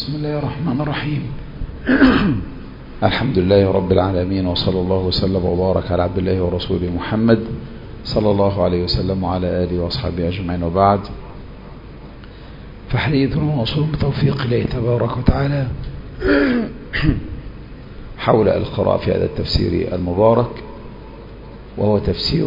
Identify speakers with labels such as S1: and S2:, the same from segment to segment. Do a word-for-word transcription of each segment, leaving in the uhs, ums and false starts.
S1: بسم الله الرحمن الرحيم. الحمد لله رب العالمين، وصلى الله وسلم وبارك على عبد الله ورسوله محمد صلى الله عليه وسلم وعلى آله وأصحابه أجمعين، وبعد، فحديثنا موصول بتوفيق الله تبارك وتعالى حول القراءة في هذا التفسير المبارك، وهو تفسير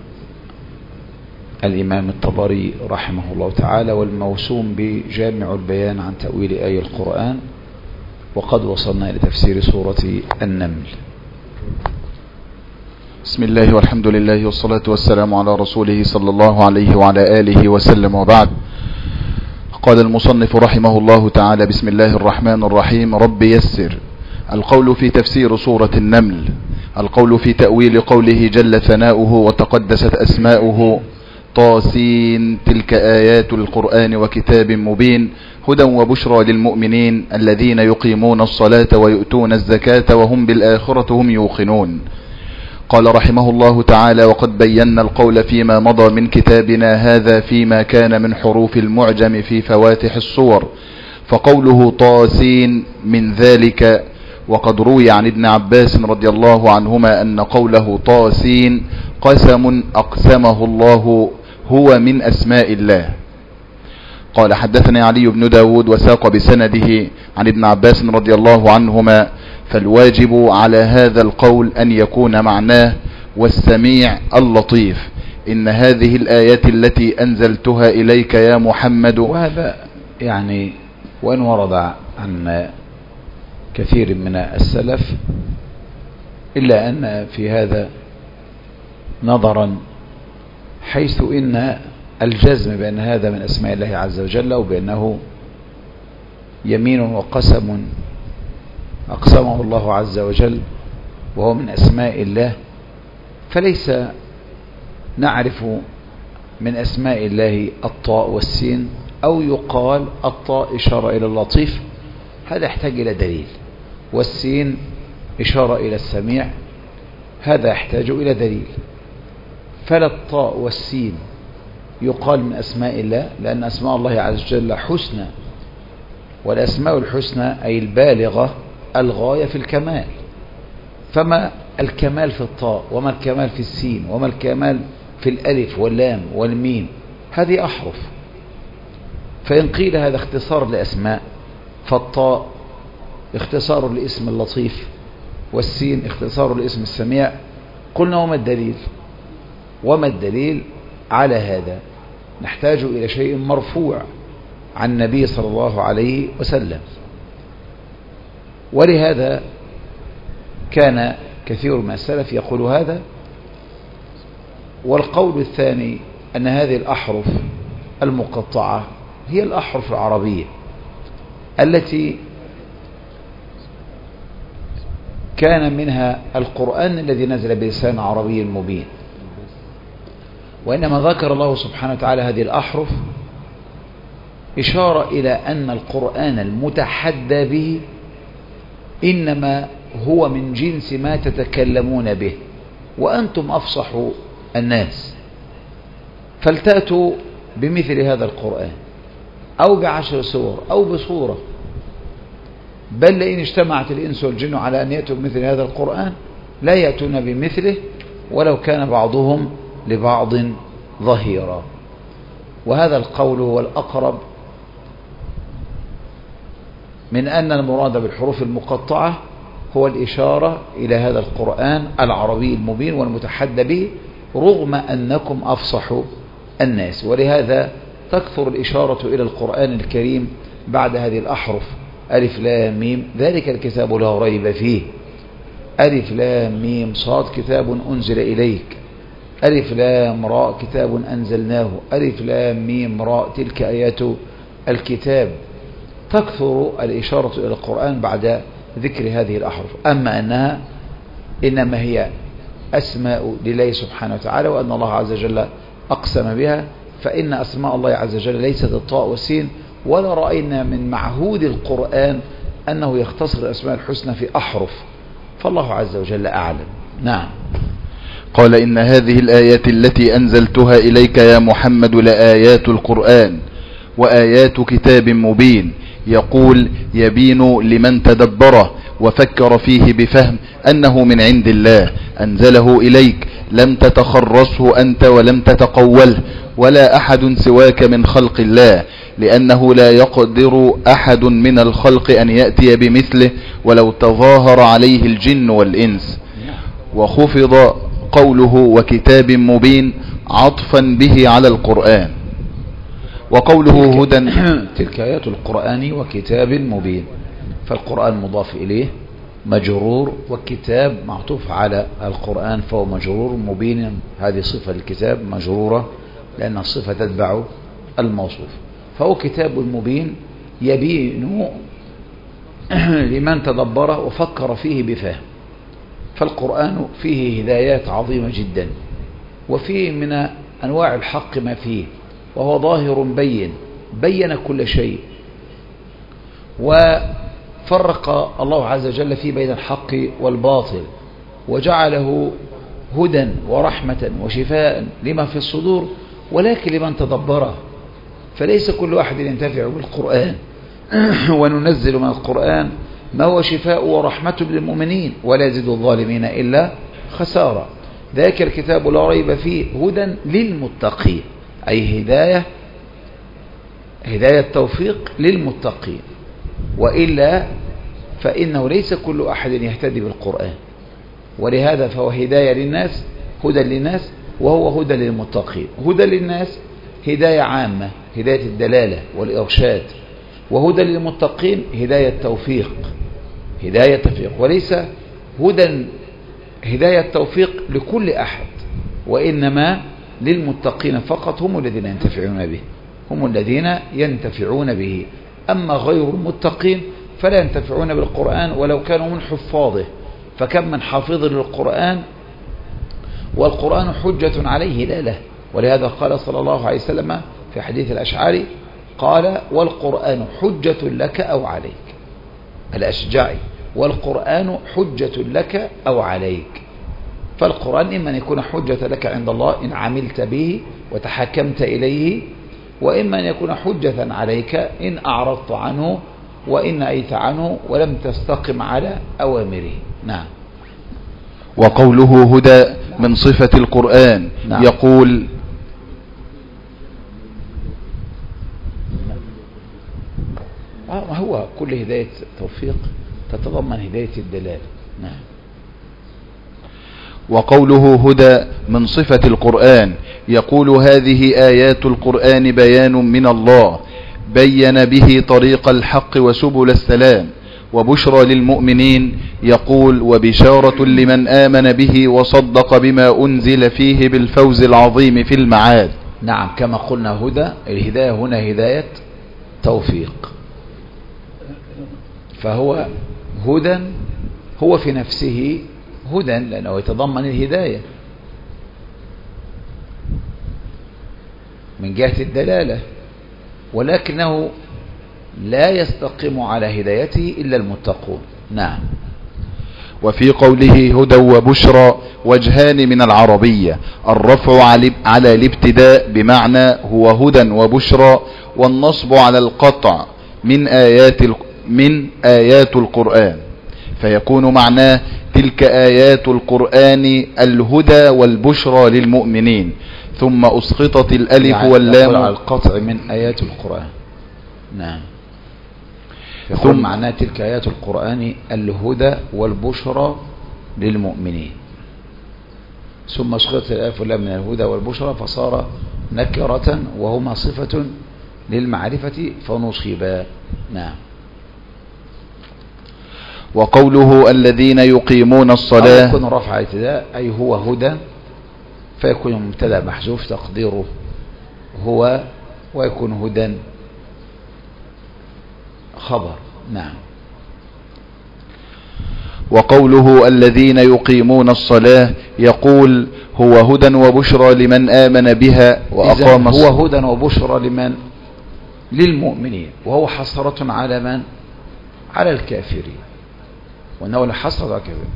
S1: الإمام الطبري رحمه الله تعالى، والموسوم بجامع البيان عن تأويل آي القرآن. وقد وصلنا إلى تفسير سورة النمل.
S2: بسم الله والحمد لله والصلاة والسلام على رسوله صلى الله عليه وعلى آله وسلم، وبعد. قال المصنف رحمه الله تعالى: بسم الله الرحمن الرحيم. رب يسر. القول في تفسير سورة النمل. القول في تأويل قوله جل ثناؤه وتقدست أسماؤه: طاسين تلك آيات القرآن وكتاب مبين هدى وبشرى للمؤمنين الذين يقيمون الصلاة ويؤتون الزكاة وهم بالآخرة هم يوقنون. قال رحمه الله تعالى: وقد بينا القول فيما مضى من كتابنا هذا فيما كان من حروف المعجم في فواتح الصور، فقوله طاسين من ذلك. وقد روي عن ابن عباس رضي الله عنهما أن قوله طاسين قسم أقسمه الله هو من أسماء الله. قال: حدثني علي بن داود وساق بسنده عن ابن عباس رضي الله عنهما: فالواجب على هذا القول أن يكون معناه والسميع اللطيف، إن هذه الآيات التي أنزلتها إليك يا محمد.
S1: وهذا يعني وإن ورد عن كثير من السلف، إلا أن في هذا نظرا، حيث إن الجزم بأن هذا من أسماء الله عز وجل، وبأنه يمين وقسم أقسمه الله عز وجل وهو من أسماء الله، فليس نعرف من أسماء الله الطاء والسين، أو يقال الطاء إشارة إلى اللطيف، هذا يحتاج إلى دليل، والسين إشارة إلى السميع، هذا يحتاج إلى دليل. فلا الطاء والسين يقال من أسماء الله، لأن أسماء الله عز وجل حسنى، والأسماء الحسنى أي البالغة الغاية في الكمال، فما الكمال في الطاء، وما الكمال في السين، وما الكمال في الألف واللام والميم، هذه أحرف. فإن قيل هذا اختصار لأسماء، فالطاء اختصار لاسم اللطيف، والسين اختصار لاسم السميع، قلنا وما الدليل؟ وما الدليل على هذا؟ نحتاج إلى شيء مرفوع عن النبي صلى الله عليه وسلم. ولهذا كان كثير من السلف يقول هذا. والقول الثاني أن هذه الأحرف المقطعة هي الأحرف العربية التي كان منها القرآن الذي نزل بلسان عربي مبين، وإنما ذكر الله سبحانه وتعالى هذه الأحرف إشارة إلى أن القرآن المتحدى به إنما هو من جنس ما تتكلمون به، وأنتم أفصح الناس، فلتأتوا بمثل هذا القرآن، أو بعشر سور، أو بصورة، بل لئن اجتمعت الإنس والجن على أن يأتوا بمثل هذا القرآن لا يأتون بمثله ولو كان بعضهم لبعض ظهيرا. وهذا القول هو الأقرب من أن المراد بالحروف المقطعة هو الإشارة إلى هذا القرآن العربي المبين والمتحدى به، رغم أنكم أفصح الناس. ولهذا تكثر الإشارة إلى القرآن الكريم بعد هذه الأحرف: ألف لام ميم ذلك الكتاب لا ريب فيه، ألف لام ميم صاد كتاب أنزل إليك، ألف لام راء كتاب أنزلناه، ألف لام ميم راء تلك آيات الكتاب. تكثر الإشارة إلى القرآن بعد ذكر هذه الأحرف. أما أنها إنما هي أسماء لله سبحانه وتعالى، وأن الله عز وجل أقسم بها، فإن أسماء الله عز وجل ليست الطاء والسين، ولا رأينا من معهود القرآن أنه يختصر الأسماء الحسنى في أحرف، فالله عز وجل أعلم. نعم.
S2: قال: إن هذه الآيات التي أنزلتها إليك يا محمد لآيات القرآن وآيات كتاب مبين، يقول يبين لمن تدبره وفكر فيه بفهم أنه من عند الله أنزله إليك، لم تتخرصه أنت ولم تتقوله ولا أحد سواك من خلق الله، لأنه لا يقدر أحد من الخلق أن يأتي بمثله ولو تظاهر عليه الجن والإنس. وخفض قوله وكتاب مبين عطفا به على القرآن. وقوله
S1: تلك
S2: هدى
S1: تلك آيات القرآن وكتاب مبين، فالقرآن مضاف إليه مجرور، والكتاب معطوف على القرآن فهو مجرور. مبين هذه صفة الكتاب مجرورة لأن الصفة تتبع الموصوف، فهو كتاب مبين يبين لمن تدبره وفكر فيه بفهم. فالقرآن فيه هدايات عظيمة جدا، وفيه من أنواع الحق ما فيه، وهو ظاهر بين بين كل شيء، وفرق الله عز وجل فيه بين الحق والباطل، وجعله هدى ورحمة وشفاء لما في الصدور، ولكن لمن تدبره. فليس كل واحد ينتفع بالقرآن وننزل من القرآن ما هو شفاء ورحمة للمؤمنين ولا يزيد الظالمين إلا خسارة. ذاك الكتاب لا ريب فيه هدى للمتقين، أي هداية هداية توفيق للمتقين، وإلا فإنه ليس كل أحد يهتدي بالقرآن، ولهذا فهو هداية للناس هدى للناس وهو هدى للمتقين. هدى للناس هداية عامة هداية الدلالة والإرشاد، وهدى للمتقين هداية توفيق هداية توفيق، وليس هدى هداية توفيق لكل أحد، وإنما للمتقين فقط، هم الذين ينتفعون به هم الذين ينتفعون به أما غير المتقين فلا ينتفعون بالقرآن ولو كانوا من حفاظه. فكم من حافظ للقرآن والقرآن حجة عليه لا له، ولهذا قال صلى الله عليه وسلم في حديث الأشعري قال والقرآن حجة لك أو عليك، الأشجعي والقرآن حجة لك أو عليك. فالقرآن إما أن يكون حجة لك عند الله إن عملت به وتحكمت إليه، وإما أن يكون حجة عليك إن أعرضت عنه وإن أيت عنه ولم تستقم على أوامره. نعم.
S2: وقوله هدى من صفة القرآن. نعم. يقول
S1: هو كل هداية توفيق تتضمن هداية الدلالة. نعم.
S2: وقوله هدى من صفة القرآن. يقول هذه آيات القرآن بيان من الله بين به طريق الحق وسبل السلام وبشرى للمؤمنين. يقول وبشارة لمن آمن به وصدق بما أنزل فيه بالفوز العظيم في المعاد.
S1: نعم، كما قلنا هدى الهداية هنا هداية توفيق، فهو هدى هو في نفسه هدى لأنه يتضمن الهداية من جهة الدلالة، ولكنه لا يستقيم على هدايته إلا المتقون. نعم.
S2: وفي قوله هدى وبشرى وجهان من العربية، الرفع على الابتداء بمعنى هو هدى وبشرى، والنصب على القطع من آيات من آيات القرآن، فيكون معناه تلك آيات القرآن الهدى والبشرى للمؤمنين، ثم أسقطت الألف يعني واللام
S1: على القطع من آيات القرآن. نعم. ثم معناه تلك آيات القرآن الهدى والبشرى للمؤمنين، ثم أسقطت الألف واللام من الهدى والبشرى فصار نكرة وهما صفة للمعرفة فنصبا. نعم.
S2: وقوله الذين يقيمون الصلاة
S1: يكون رفع ابتداء أي هو هدى، فيكون مبتدا محذوف تقديره هو، ويكون هدى خبر. نعم.
S2: وقوله الذين يقيمون الصلاة يقول هو هدى وبشرى لمن آمن بها وأقام
S1: الصلاة. هو هدى وبشرى لمن للمؤمنين، وهو حسرة على من؟ على الكافرين، وأنه لحسرة على الكافرين،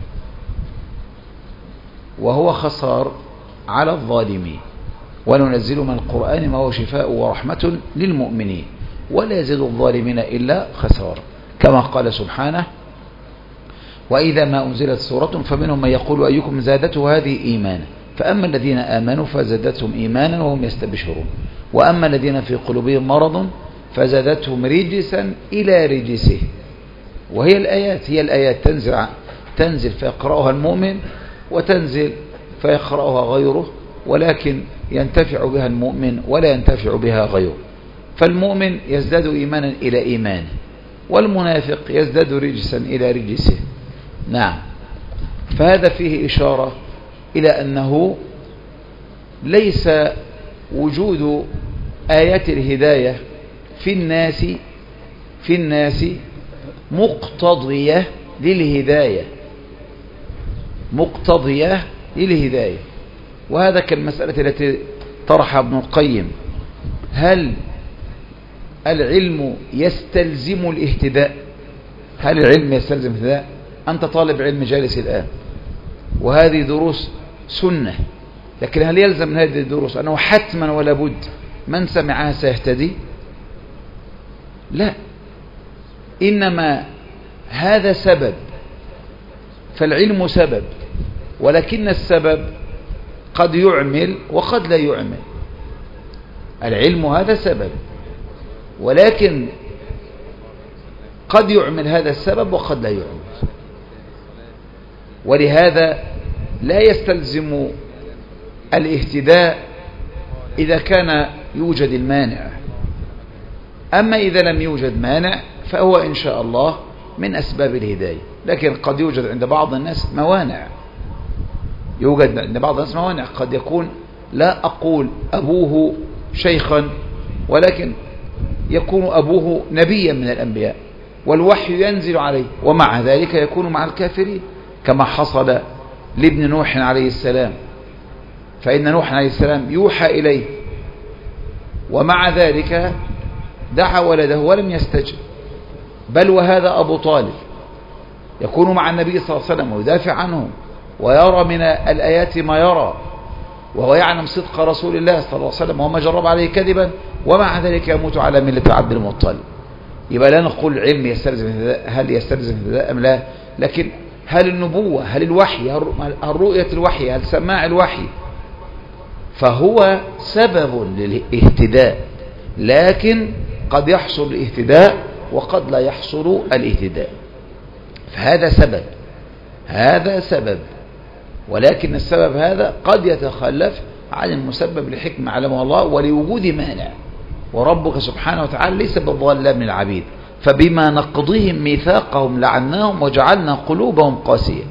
S1: وهو خسار على الظالمين. وننزل من القرآن ما هو شفاء ورحمة للمؤمنين. ولا يزيد الظالمين إلا خسارة، كما قال سبحانه: وإذا ما أنزلت سورة فمنهم من يقول أيكم زادته هذه إيمانا، فأما الذين آمنوا فزادتهم إيمانا وهم يستبشرون، وأما الذين في قلوبهم مرض فزادتهم رجسا إلى رجسه. وهي الآيات هي الآيات تنزل تنزل فيقرأها المؤمن، وتنزل فيقرأها غيره، ولكن ينتفع بها المؤمن ولا ينتفع بها غيره. فالمؤمن يزداد إيمانا إلى إيمانه، والمنافق يزداد رجسا إلى رجسه. نعم. فهذا فيه إشارة إلى أنه ليس وجود آيات الهداية في الناس في الناس مقتضية للهداية مقتضية للهداية وهذا كالمسألة التي طرحها ابن القيم: هل العلم يستلزم الاهتداء؟ هل العلم يستلزم الاهتداء؟ أنت طالب علم جالس الآن، وهذه دروس سنة، لكن هل يلزم من هذه الدروس أنه حتما ولا بد من سمعها سيهتدي؟ لا، إنما هذا سبب، فالعلم سبب، ولكن السبب قد يعمل وقد لا يعمل. العلم هذا سبب، ولكن قد يعمل هذا السبب وقد لا يعمل، ولهذا لا يستلزم الاهتداء إذا كان يوجد المانع. أما إذا لم يوجد مانع فهو إن شاء الله من أسباب الهداية، لكن قد يوجد عند بعض الناس موانع يوجد عند بعض الناس موانع قد يكون، لا أقول أبوه شيخا، ولكن يكون أبوه نبيا من الأنبياء والوحي ينزل عليه، ومع ذلك يكون مع الكافرين، كما حصل لابن نوح عليه السلام. فإن نوح عليه السلام يوحى إليه، ومع ذلك دعا ولده ولم يستجب. بل وهذا أبو طالب يكون مع النبي صلى الله عليه وسلم ويدافع عنه ويرى من الآيات ما يرى، وهو يعلم صدق رسول الله صلى الله عليه وسلم وما جرب عليه كذبا، ومع ذلك يموت على ملة عبد المطلب. يبقى لا نقول العلم يستلزم هل يستلزم الهداية أم لا، لكن هل النبوة، هل الوحي، هل رؤية الوحي، هل سماع الوحي، فهو سبب للاهتداء، لكن قد يحصل الاهتداء وقد لا يحصل الاهتداء. فهذا سبب هذا سبب ولكن السبب هذا قد يتخلف عن المسبب لحكمة علمه الله ولوجود مانع. وربك سبحانه وتعالى ليس بالظلام للعبيد، فبما نقضهم ميثاقهم لعناهم وجعلنا قلوبهم قاسية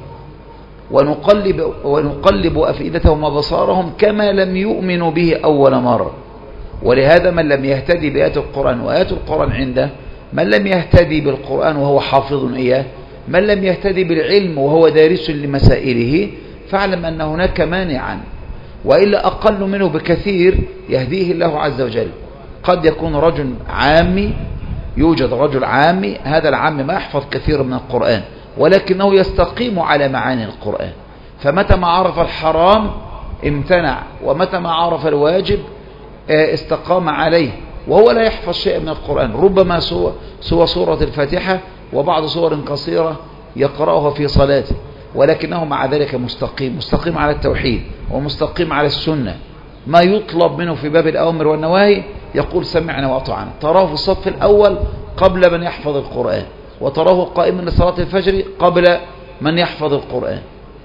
S1: ونقلب, ونقلب أفئدتهم وبصارهم كما لم يؤمنوا به أول مرة. ولهذا من لم يهتدي بآيات القرآن، وآيات القرآن عنده، من لم يهتدي بالقرآن وهو حافظ إياه، من لم يهتدي بالعلم وهو دارس لمسائله، فاعلم أن هناك مانعا، وإلا أقل منه بكثير يهديه الله عز وجل. قد يكون رجل عامي، يوجد رجل عامي، هذا العام ما يحفظ كثير من القرآن، ولكنه يستقيم على معاني القرآن، فمتى ما عرف الحرام امتنع، ومتى ما عرف الواجب استقام عليه، وهو لا يحفظ شيئا من القرآن، ربما سوى, سوى سورة الفاتحة وبعض سور قصيرة يقرأها في صلاته، ولكنه مع ذلك مستقيم مستقيم على التوحيد ومستقيم على السنة. ما يطلب منه في باب الأوامر والنواهي يقول سمعنا وأطعنا. تراه في الصف الأول قبل من يحفظ القرآن، وتراه قائما لصلاة الفجر قبل من يحفظ القرآن.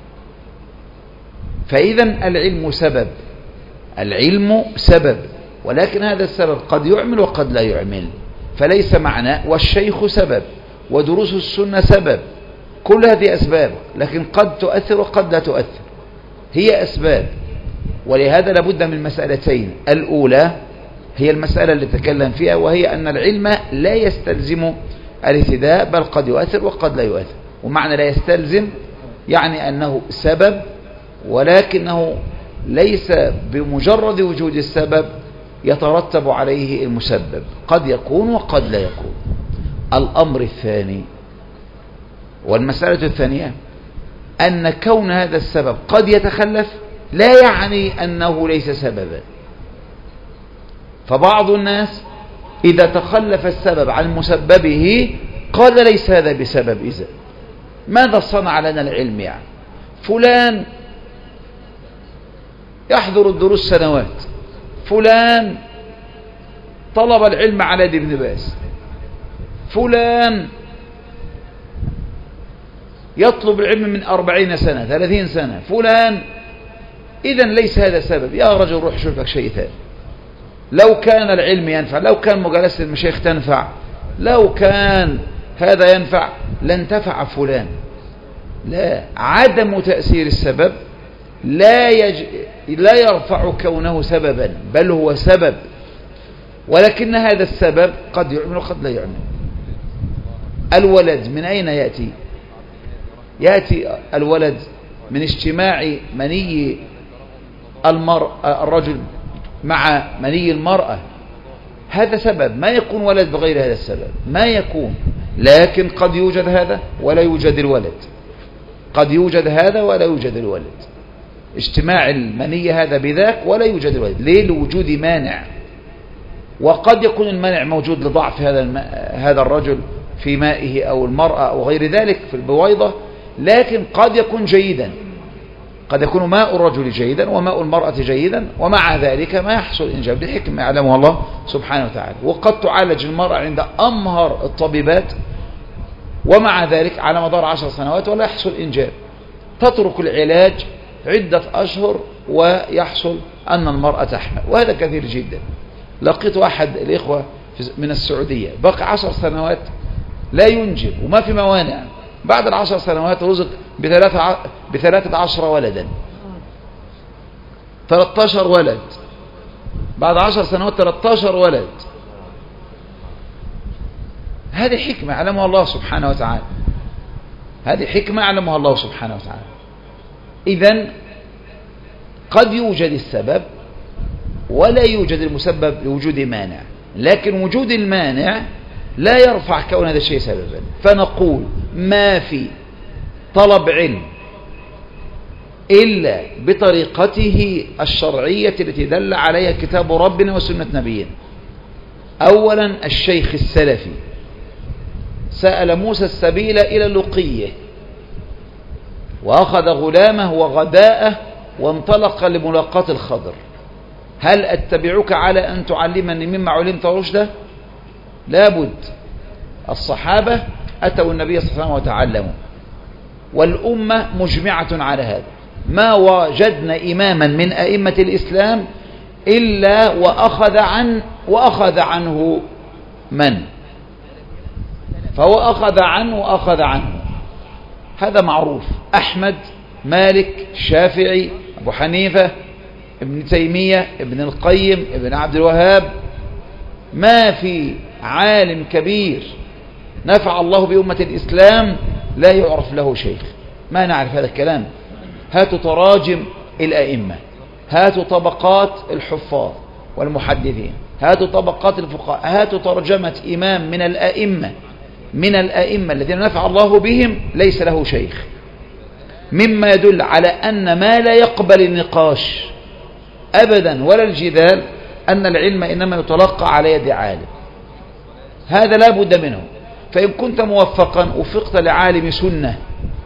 S1: فإذا العلم سبب العلم سبب ولكن هذا السبب قد يعمل وقد لا يعمل، فليس معنى والشيخ سبب ودروس السنة سبب، كل هذه أسباب، لكن قد تؤثر وقد لا تؤثر، هي أسباب. ولهذا لابد من مسألتين: الأولى هي المسألة اللي تكلم فيها، وهي أن العلم لا يستلزم الاهتداء، بل قد يؤثر وقد لا يؤثر. ومعنى لا يستلزم يعني أنه سبب، ولكنه ليس بمجرد وجود السبب يترتب عليه المسبب، قد يكون وقد لا يكون. الأمر الثاني والمسألة الثانية أن كون هذا السبب قد يتخلف لا يعني أنه ليس سببا. فبعض الناس إذا تخلف السبب عن مسببه قال ليس هذا بسبب. إذا ماذا صنع لنا العلم؟ يعني فلان يحضر الدروس سنوات، فلان طلب العلم على يد ابن باز، فلان يطلب العلم من أربعين سنة ثلاثين سنة، فلان. إذن ليس هذا سبب. يا رجل روح شوف لك شيء ثاني. لو كان العلم ينفع، لو كان مجالسة المشايخ تنفع، لو كان هذا ينفع لانتفع فلان. لا، عدم تأثير السبب لا, يج... لا يرفع كونه سببا، بل هو سبب، ولكن هذا السبب قد يعمل وقد لا يعمل. الولد من أين يأتي؟ يأتي الولد من اجتماع مني المرأة الرجل مع مني المرأة، هذا سبب. ما يكون ولد بغير هذا السبب، ما يكون. لكن قد يوجد هذا ولا يوجد الولد، قد يوجد هذا ولا يوجد الولد، اجتماع المني هذا بذاك ولا يوجد الولد. ليه؟ لوجود مانع. وقد يكون المانع موجود لضعف هذا الم... هذا الرجل في مائه أو المرأة أو غير ذلك في البويضة، لكن قد يكون جيدا، قد يكون ماء الرجل جيدا وماء المرأة جيدا، ومع ذلك ما يحصل إنجاب لحكمة يعلمها الله سبحانه وتعالى. وقد تعالج المرأة عند أمهر الطبيبات، ومع ذلك على مدار عشر سنوات ولا يحصل إنجاب. تترك العلاج عدة أشهر ويحصل أن المرأة تحمل، وهذا كثير جدا. لقيت أحد الإخوة من السعودية بقى عشر سنوات لا ينجب وما في موانع، بعد العشر سنوات رزق بثلاثة, بثلاثة عشر ولدا، ثلاثة عشر ولد، بعد عشر سنوات ثلاثة عشر ولد. هذه حكمة علمها الله سبحانه وتعالى، هذه حكمة علمها الله سبحانه وتعالى. إذن قد يوجد السبب ولا يوجد المسبب لوجود مانع، لكن وجود المانع لا يرفع كون هذا الشيء سببا. فنقول ما في طلب علم إلا بطريقته الشرعية التي دل عليها كتاب ربنا وسنة نبينا. أولا الشيخ السلفي سأل موسى السبيل إلى اللقية، وأخذ غلامه وغداءه وانطلق لملاقاة الخضر. هل أتبعك على أن تعلمني مما علمت رشدا؟ لابد. الصحابة أتوا النبي صلى الله عليه وسلم وتعلموا، والأمة مجمعة على هذا. ما وجدنا إماما من أئمة الإسلام إلا وأخذ عن وأخذ عنه من؟ فهو أخذ عنه وأخذ عنه، هذا معروف. أحمد، مالك، شافعي، أبو حنيفة، ابن تيمية، ابن القيم، ابن عبد الوهاب. ما في عالم كبير نفع الله بأمة الإسلام لا يعرف له شيخ. ما نعرف هذا الكلام. هاتوا تراجم الأئمة، هاتوا طبقات الحفاظ والمحدثين، هاتوا طبقات الفقهاء، هاتوا ترجمة إمام من الأئمة من الأئمة الذين نفع الله بهم ليس له شيخ، مما يدل على أن ما لا يقبل النقاش أبدا ولا الجدال أن العلم إنما يتلقى على يد عالم. هذا لا بد منه. فإن كنت موفقا وفقت لعالم سنة،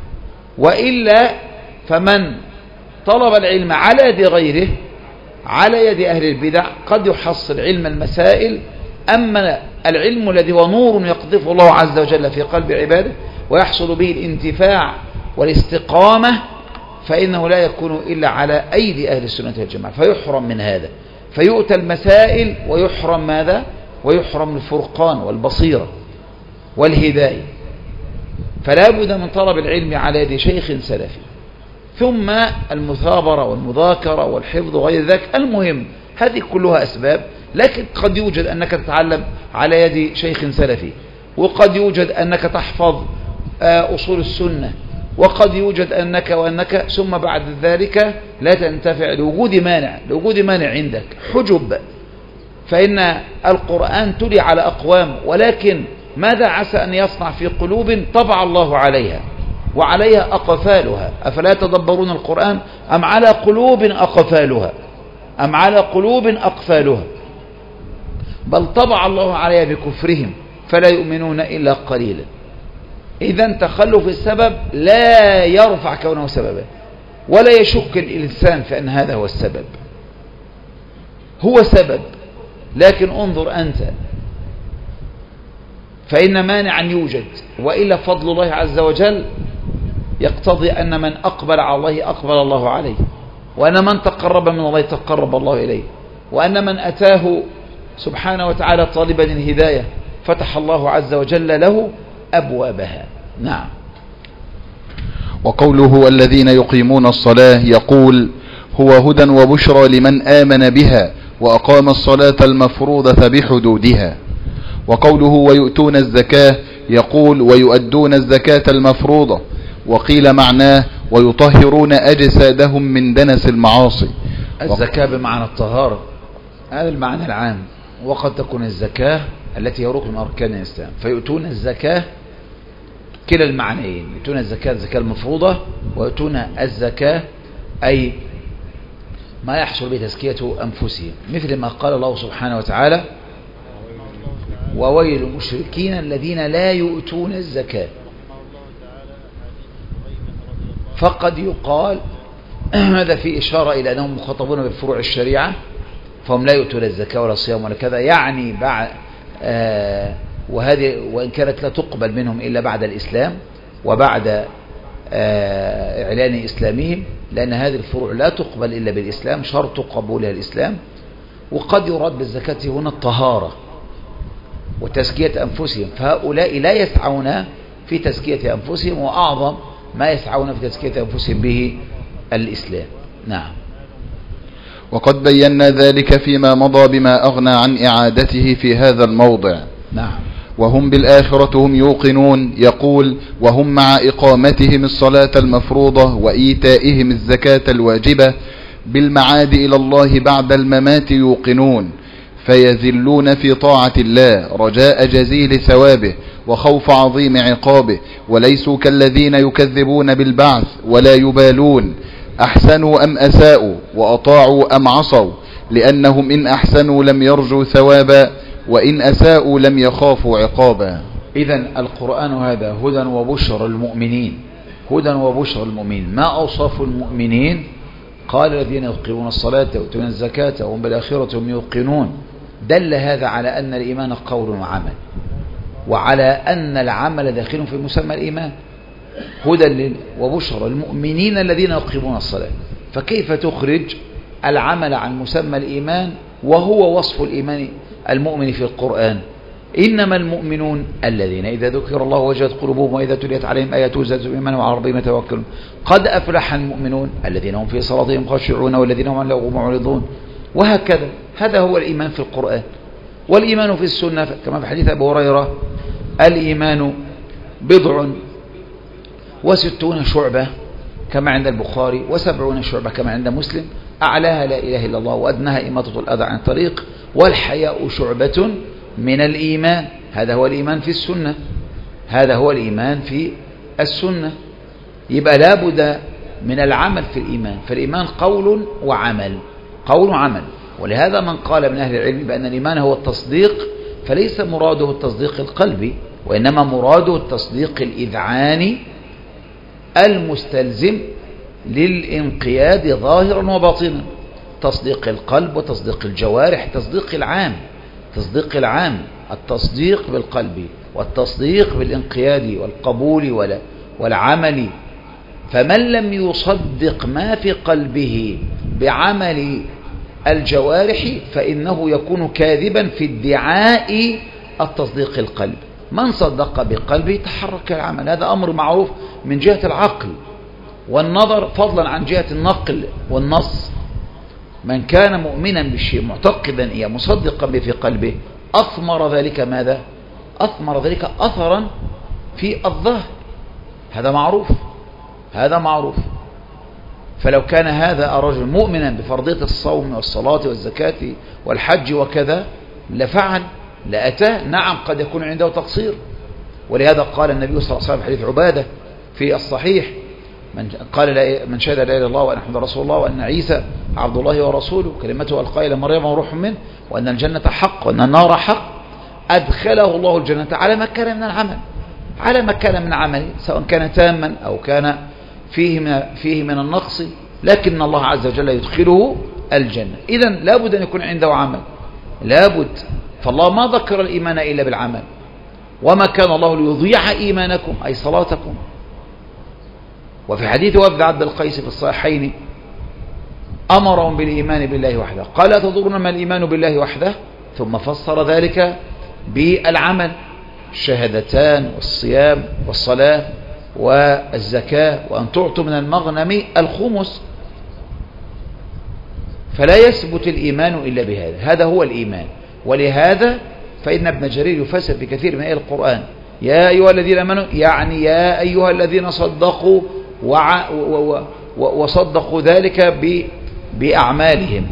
S1: وإلا فمن طلب العلم على يد غيره على يد أهل البدع قد يحصل علم المسائل. أما العلم الذي هو نور يقذفه الله عز وجل في قلب عباده ويحصل به الانتفاع والاستقامة، فإنه لا يكون إلا على أيدي أهل السنة والجماعة، فيحرم من هذا، فيؤتى المسائل ويحرم ماذا؟ ويحرم الفرقان والبصيرة والهداية. فلا بد من طلب العلم على يد شيخ سلفي، ثم المثابرة والمذاكرة والحفظ وغير ذلك. المهم هذه كلها أسباب، لكن قد يوجد أنك تتعلم على يد شيخ سلفي، وقد يوجد أنك تحفظ أصول السنة، وقد يوجد أنك وأنك ثم بعد ذلك لا تنتفع لوجود مانع لوجود مانع عندك حجب. فإن القرآن تلي على أقوام، ولكن ماذا عسى أن يصنع في قلوب طبع الله عليها وعليها أقفالها؟ أفلا يتدبرون القرآن أم على قلوب أقفالها أم على قلوب أقفالها؟ بل طبع الله عليها بكفرهم فلا يؤمنون إلا قليلا. إذن تخلف السبب لا يرفع كونه سببا، ولا يشك الإنسان في أن هذا هو السبب، هو سبب، لكن انظر أنت، فإن مانعا يوجد، وإلا فضل الله عز وجل يقتضي أن من أقبل على الله أقبل الله عليه، وأن من تقرب من الله تقرب الله إليه، وأن من أتاه سبحانه وتعالى طالبا الهداية فتح الله عز وجل له أبوابها. نعم.
S2: وقوله الذين يقيمون الصلاة يقول هو هدى وبشرى لمن آمن بها وأقام الصلاة المفروضة بحدودها. وقوله ويؤتون الزكاة يقول ويؤدون الزكاة المفروضة، وقيل معناه ويطهرون أجسادهم من دنس المعاصي.
S1: الزكاة بمعنى الطهارة، هذا المعنى العام، وقد تكون الزكاة التي هي ركن من أركان الإسلام. فيؤتون الزكاة كلا المعنيين، يؤتون الزكاة الزكاة المفروضة، ويؤتون الزكاة أي ما يحصل بتزكية أنفسهم، مثل ما قال الله سبحانه وتعالى وويل المشركين الذين لا يؤتون الزكاة. فقد يقال هذا في إشارة إلى أنهم مخاطبون بفروع الشريعة، فهم لا يؤتون الزكاة ولا الصيام ولا كذا، يعني بعد آه وهذه وإن كانت لا تقبل منهم إلا بعد الإسلام وبعد آه إعلان إسلامهم، لأن هذه الفروع لا تقبل إلا بالإسلام، شرط قبولها الإسلام. وقد يراد بالزكاة هنا الطهارة وتزكية أنفسهم، فهؤلاء لا يسعون في تزكية أنفسهم، وأعظم ما يسعون في تزكية أنفسهم به الإسلام. نعم.
S2: وقد بينا ذلك فيما مضى بما أغنى عن إعادته في هذا الموضع.
S1: نعم.
S2: وهم بالآخرة هم يوقنون يقول وهم مع إقامتهم الصلاة المفروضة وإيتائهم الزكاة الواجبة بالمعاد إلى الله بعد الممات يوقنون، فيذلون في طاعة الله رجاء جزيل ثوابه وخوف عظيم عقابه، وليسوا كالذين يكذبون بالبعث ولا يبالون أحسنوا أم أساءوا وأطاعوا أم عصوا، لأنهم إن أحسنوا لم يرجوا ثوابا وإن أساءوا لم يخافوا عقابا.
S1: إذن القرآن هذا هدى وبشرى المؤمنين، هدى وبشرى المؤمنين. ما أوصاف المؤمنين؟ قال الذين يقيمون الصلاة ويؤتون الزكاة وهم بالآخرة هم يوقنون. دل هذا على أن الإيمان قول وعمل، وعلى أن العمل داخل في مسمى الإيمان. هدى وبشرى المؤمنين الذين يقيمون الصلاة، فكيف تخرج العمل عن مسمى الإيمان وهو وصف الإيمان المؤمن في القرآن؟ إنما المؤمنون الذين إذا ذكر الله وجلت قلوبهم وإذا تليت عليهم آياته زادتهم إيمانا وعلى ربهم يتوكلون. قد أفلح المؤمنون الذين هم في صلاتهم خاشعون والذين هم عن اللغو معرضون، وهكذا. هذا هو الإيمان في القرآن. والإيمان في السنة كما في حديث أبي هريرة الإيمان بضع وستون شعبة كما عند البخاري وسبعون شعبة كما عند مسلم، أعلاها لا إله إلا الله وأدناها إماطة الأذى عن الطريق والحياء شعبة من الإيمان. هذا هو الإيمان في السنة، هذا هو الإيمان في السنة. يبقى لابد من العمل في الإيمان، فالإيمان قول وعمل، قول وعمل. ولهذا من قال من أهل العلم بأن الإيمان هو التصديق، فليس مراده التصديق القلبي، وإنما مراده التصديق الإذعاني المستلزم للانقياد ظاهرا وباطنا. تصديق القلب وتصديق الجوارح، تصديق العام، تصديق العام، التصديق بالقلب والتصديق بالانقياد والقبول والعمل. فمن لم يصدق ما في قلبه بعمل الجوارح فإنه يكون كاذبا في ادعاء التصديق القلب. من صدق بقلبه تحرك العمل، هذا أمر معروف من جهة العقل والنظر، فضلا عن جهة النقل والنص. من كان مؤمنا بالشيء معتقدا إياه مصدقا به في قلبه أثمر ذلك ماذا؟ أثمر ذلك أثرا في الظاهر، هذا معروف، هذا معروف. فلو كان هذا الرجل مؤمنا بفرضية الصوم والصلاة والزكاة والحج وكذا لفعل لأتاه. نعم قد يكون عنده تقصير، ولهذا قال النبي صلى الله عليه وسلم في حديث عبادة في الصحيح من قال من شهد لا إله إلا الله وأن محمدا رسول الله وأن عيسى عبد الله ورسوله كلمته ألقى إلى مريم وروح منه، وأن الجنة حق وأن النار حق، أدخله الله الجنة على ما كان من العمل، على ما كان من عمله، سواء كان تاما أو كان فيه من, فيه من النقص، لكن الله عز وجل يدخله الجنة. إذن لابد أن يكون عنده عمل، لابد. فالله ما ذكر الإيمان إلا بالعمل، وما كان الله ليضيع إيمانكم أي صلاتكم. وفي حديث وفد عبد القيس في الصحيحين أمرهم بالإيمان بالله وحده، قال لا تضرون ما الإيمان بالله وحده، ثم فسر ذلك بالعمل، الشهادتان والصيام والصلاة والزكاة، وأن تعطوا من المغنم الخمس. فلا يثبت الإيمان إلا بهذا، هذا هو الإيمان. ولهذا فإن ابن جرير يفسر بكثير من آيات القرآن يا أيها الذين آمنوا، يعني يا أيها الذين صدقوا وع و و وصدقوا ذلك بأعمالهم.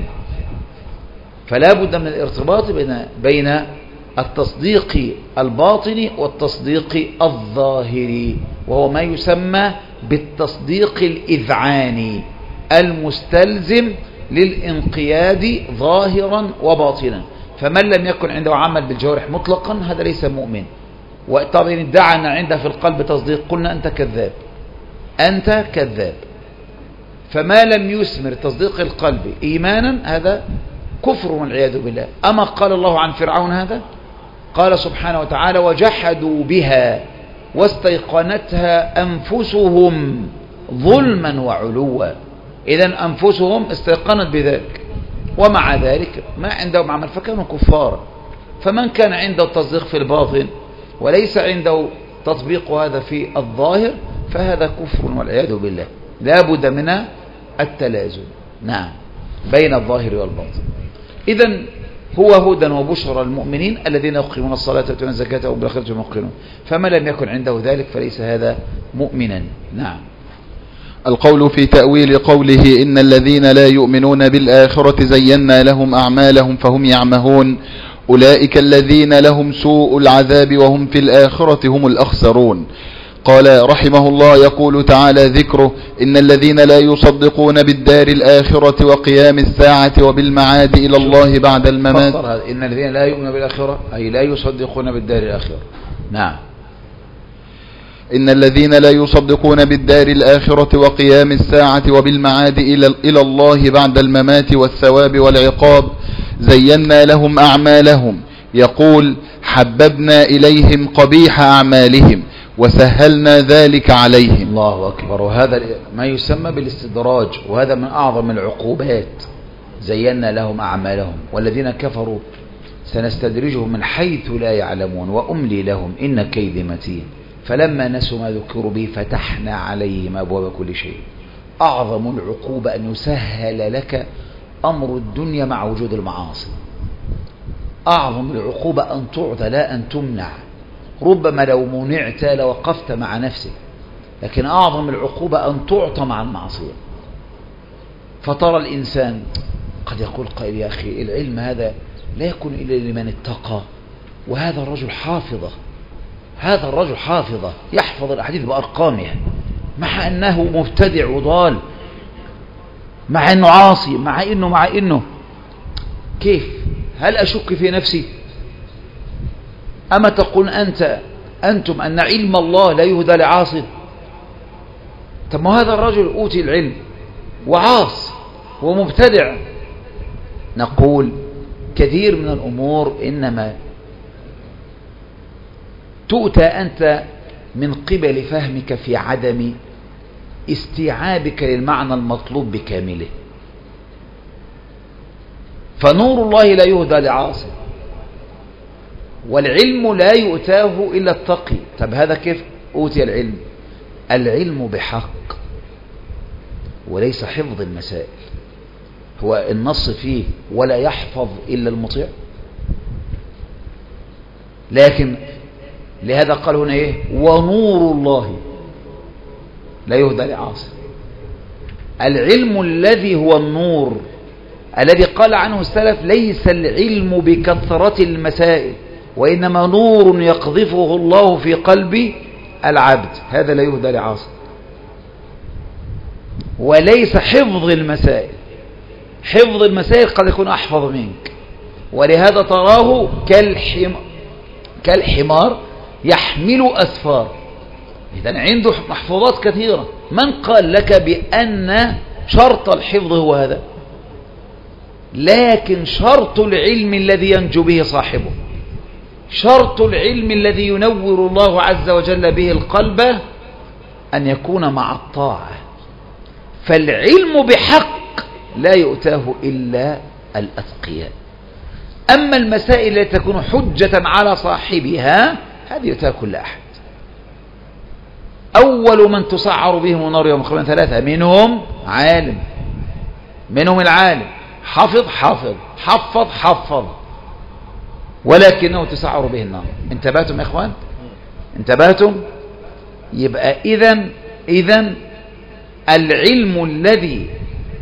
S1: فلا بد من الارتباط بين بين التصديق الباطني والتصديق الظاهري، وهو ما يسمى بالتصديق الإذعاني المستلزم للانقياد ظاهرا وباطنا. فمن لم يكن عنده عمل بالجوارح مطلقا هذا ليس مؤمن. وطبعا ادعى أن عنده في القلب تصديق، قلنا أنت كذاب، أنت كذاب. فما لم يثمر تصديق القلب إيمانا هذا كفر والعياذ بالله. أما قال الله عن فرعون هذا، قال سبحانه وتعالى وجحدوا بها واستيقنتها أنفسهم ظلما وعلوا. إذن أنفسهم استيقنت بذلك، ومع ذلك ما عندهم عمل فكانوا كفارا. فمن كان عنده التصديق في الباطن وليس عنده تطبيق هذا في الظاهر فهذا كفر والعياذ بالله. لا بد من التلازم نعم بين الظاهر والباطن. إذن هو هدى وبشرى المؤمنين الذين يقيمون الصلاة ويؤتون الزكاة وهم بالآخرة هم يوقنون. فمن لم يكن عنده ذلك فليس هذا مؤمنا. نعم.
S2: القول في تأويل قوله إن الذين لا يؤمنون بالآخرة زينا لهم أعمالهم فهم يعمهون أولئك الذين لهم سوء العذاب وهم في الآخرة هم الأخسرون. قال رحمه الله يقول تعالى ذكره إن الذين لا يصدقون بالدار الآخرة وقيام الساعة وبالمعاد إلى الله بعد الممات.
S1: إن الذين لا يؤمنون بالآخرة أي لا يصدقون بالدار الآخرة. نعم.
S2: إن الذين لا يصدقون بالدار الآخرة وقيام الساعة وبالمعاد إلى الله بعد الممات والثواب والعقاب زينا لهم أعمالهم. يقول حببنا إليهم قبيح أعمالهم وسهلنا ذلك عليهم.
S1: الله أكبر. وهذا ما يسمى بالاستدراج، وهذا من أعظم العقوبات. زينا لهم أعمالهم والذين كفروا سنستدرجهم من حيث لا يعلمون وأملي لهم إن كيدي متين. فلما نسوا ما ذكروا به فتحنا عليهم أبواب كل شيء. أعظم العقوبة أن يسهل لك أمر الدنيا مع وجود المعاصي. أعظم العقوبة أن تعطى لا أن تمنع. ربما لو منعت لوقفت مع نفسك، لكن أعظم العقوبة أن تعطى مع المعصية. فترى الإنسان قد يقول قائل يا أخي العلم هذا لا يكون إلا لمن اتقى، وهذا الرجل حافظة، هذا الرجل حافظة يحفظ الأحاديث بأرقامها، مع أنه مبتدع وضال، مع أنه عاصي، مع أنه مع أنه كيف؟ هل أشك في نفسي؟ أما تقول أنت أنتم أن علم الله لا يهدى لعاصي؟ طب ما هذا الرجل أوتي العلم وعاص ومبتدع. نقول كثير من الأمور إنما تؤتى أنت من قبل فهمك في عدم استيعابك للمعنى المطلوب بكامله. فنور الله لا يهدى لعاصي، والعلم لا يؤتاه إلا التقي. طب هذا كيف أوتي العلم؟ العلم بحق وليس حفظ المسائل. هو النص فيه ولا يحفظ إلا المطيع، لكن لهذا قال هنا إيه؟ ونور الله لا يهدى لعاصي. العلم الذي هو النور الذي قال عنه السلف ليس العلم بكثرة المسائل، وإنما نور يقذفه الله في قلب العبد، هذا لا يهدى لعاصي. وليس حفظ المسائل، حفظ المسائل قد يكون أحفظ منك، ولهذا تراه كالحم... كالحمار يحمل أسفار. إذن عنده محفوظات كثيرة. من قال لك بأن شرط الحفظ هو هذا؟ لكن شرط العلم الذي ينجو به صاحبه، شرط العلم الذي ينور الله عز وجل به القلب أن يكون مع الطاعة. فالعلم بحق لا يؤتاه إلا الأتقياء. أما المسائل التي تكون حجة على صاحبها هذه يؤتاه كل أحد. أول من تسعر بهم النار يوم القيامة ثلاثة: منهم عالم، منهم العالم حفظ حفظ حفظ حفظ ولكنه تسعر به النار. انتبهتم يا إخوان؟ انتبهتم؟ يبقى إذن إذن العلم الذي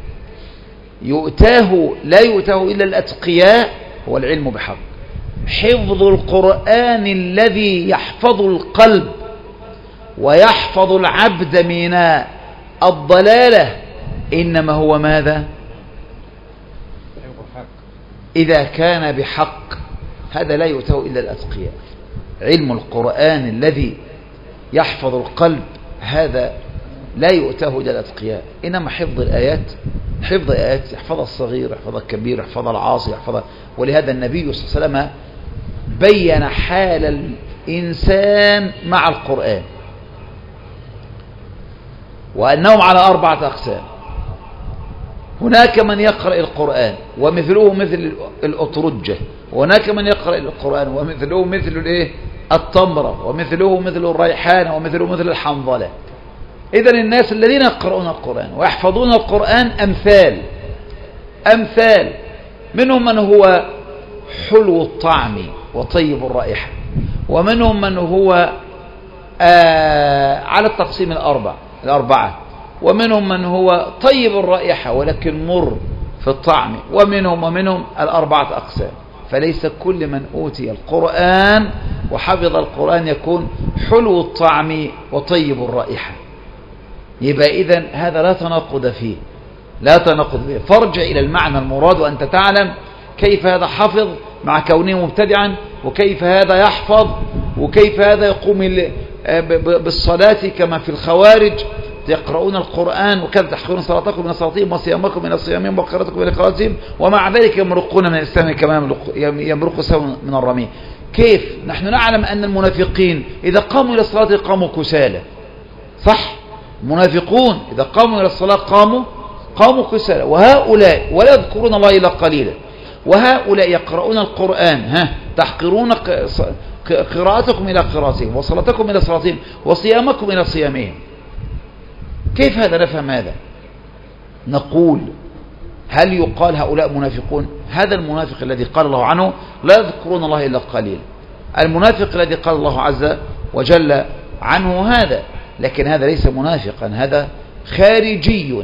S1: يؤتاه لا يؤتاه إلا الأتقياء هو العلم بحق. حفظ القرآن الذي يحفظ القلب ويحفظ العبد من الضلالة إنما هو ماذا؟ إذا كان بحق. هذا لا يؤتاه إلا الأتقياء. علم القرآن الذي يحفظ القلب هذا لا يؤتاه إلا الأتقياء. إنما حفظ الآيات، حفظ الآيات يحفظها الصغير يحفظها الكبير يحفظها العاصي يحفظها. ولهذا النبي صلى الله عليه وسلم بين حال الإنسان مع القرآن وأنهم على أربعة أقسام. هناك من يقرأ القرآن ومثله مثل الأطرجة، وهناك من يقرأ القرآن ومثله مثل الايه التمرة، ومثله مثل الريحان، ومثله مثل الحنظلة. إذن الناس الذين يقرؤون القرآن ويحفظون القرآن أمثال أمثال منهم من هو حلو الطعم وطيب الرائحة، ومنهم من هو آه على التقسيم الأربع الأربعة، ومنهم من هو طيب الرائحة ولكن مر في الطعم، ومنهم ومنهم الأربعة أقسام. فليس كل من أوتي القرآن وحفظ القرآن يكون حلو الطعم وطيب الرائحة. يبقى إذن هذا لا تناقض فيه، لا تناقض فيه. فارجع إلى المعنى المراد وأنت تعلم كيف هذا حفظ مع كونه مبتدعا، وكيف هذا يحفظ، وكيف هذا يقوم بالصلاة كما في الخوارج يقرؤون القرآن وكذا تحقرون صلاتكم من صلاتهم وصيامكم من صيامهم وقراءتكم من قراءتهم ومع ذلك يمرقون من الإسلام كما يمرق السهم من الرمي. كيف؟ نحن نعلم أن المنافقين إذا قاموا إلى الصلاة قاموا كسالى، صح؟ منافقون إذا قاموا إلى الصلاة قاموا قاموا كسالى. وهؤلاء ولا يذكرون الله إلا قليلا، وهؤلاء يقرؤون القرآن ها تحقرون قراءتكم إلى قراءتهم وصلاتكم إلى صلاتهم وصيامكم إلى صيامهم. كيف هذا نفهم هذا؟ نقول هل يقال هؤلاء منافقون؟ هذا المنافق الذي قال الله عنه لا يذكرون الله إلا قليلا، المنافق الذي قال الله عز وجل عنه هذا، لكن هذا ليس منافقا، هذا خارجي.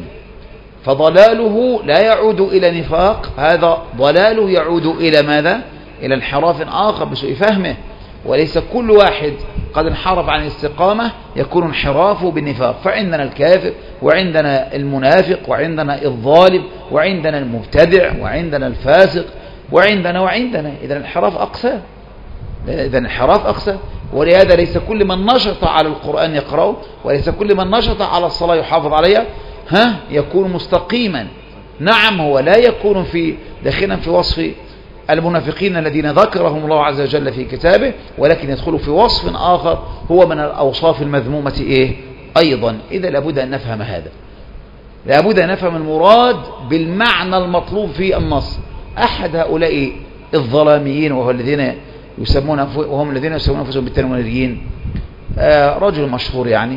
S1: فضلاله لا يعود إلى نفاق، هذا ضلاله يعود إلى ماذا؟ إلى انحراف آخر بسوء فهمه. وليس كل واحد قد انحرف عن الاستقامة يكون انحرافه بالنفاق. فعندنا الكافر وعندنا المنافق وعندنا الظالم وعندنا المبتدع وعندنا الفاسق وعندنا وعندنا إذا انحراف أقسام، إذا انحراف أقسام. ولهذا ليس كل من نشط على القرآن يقرأه، وليس كل من نشط على الصلاة يحافظ عليها ها يكون مستقيما. نعم هو لا يكون في داخلا في وصف المنافقين الذين ذكرهم الله عز وجل في كتابه، ولكن يدخلوا في وصف آخر هو من الأوصاف المذمومة إيه أيضا. إذا لابد أن نفهم هذا، لابد أن نفهم المراد بالمعنى المطلوب في النص. أحد هؤلاء الظلاميين وهو الذين يسمون وهم الذين يسمون أنفسهم بالتنويريين، آه رجل مشهور يعني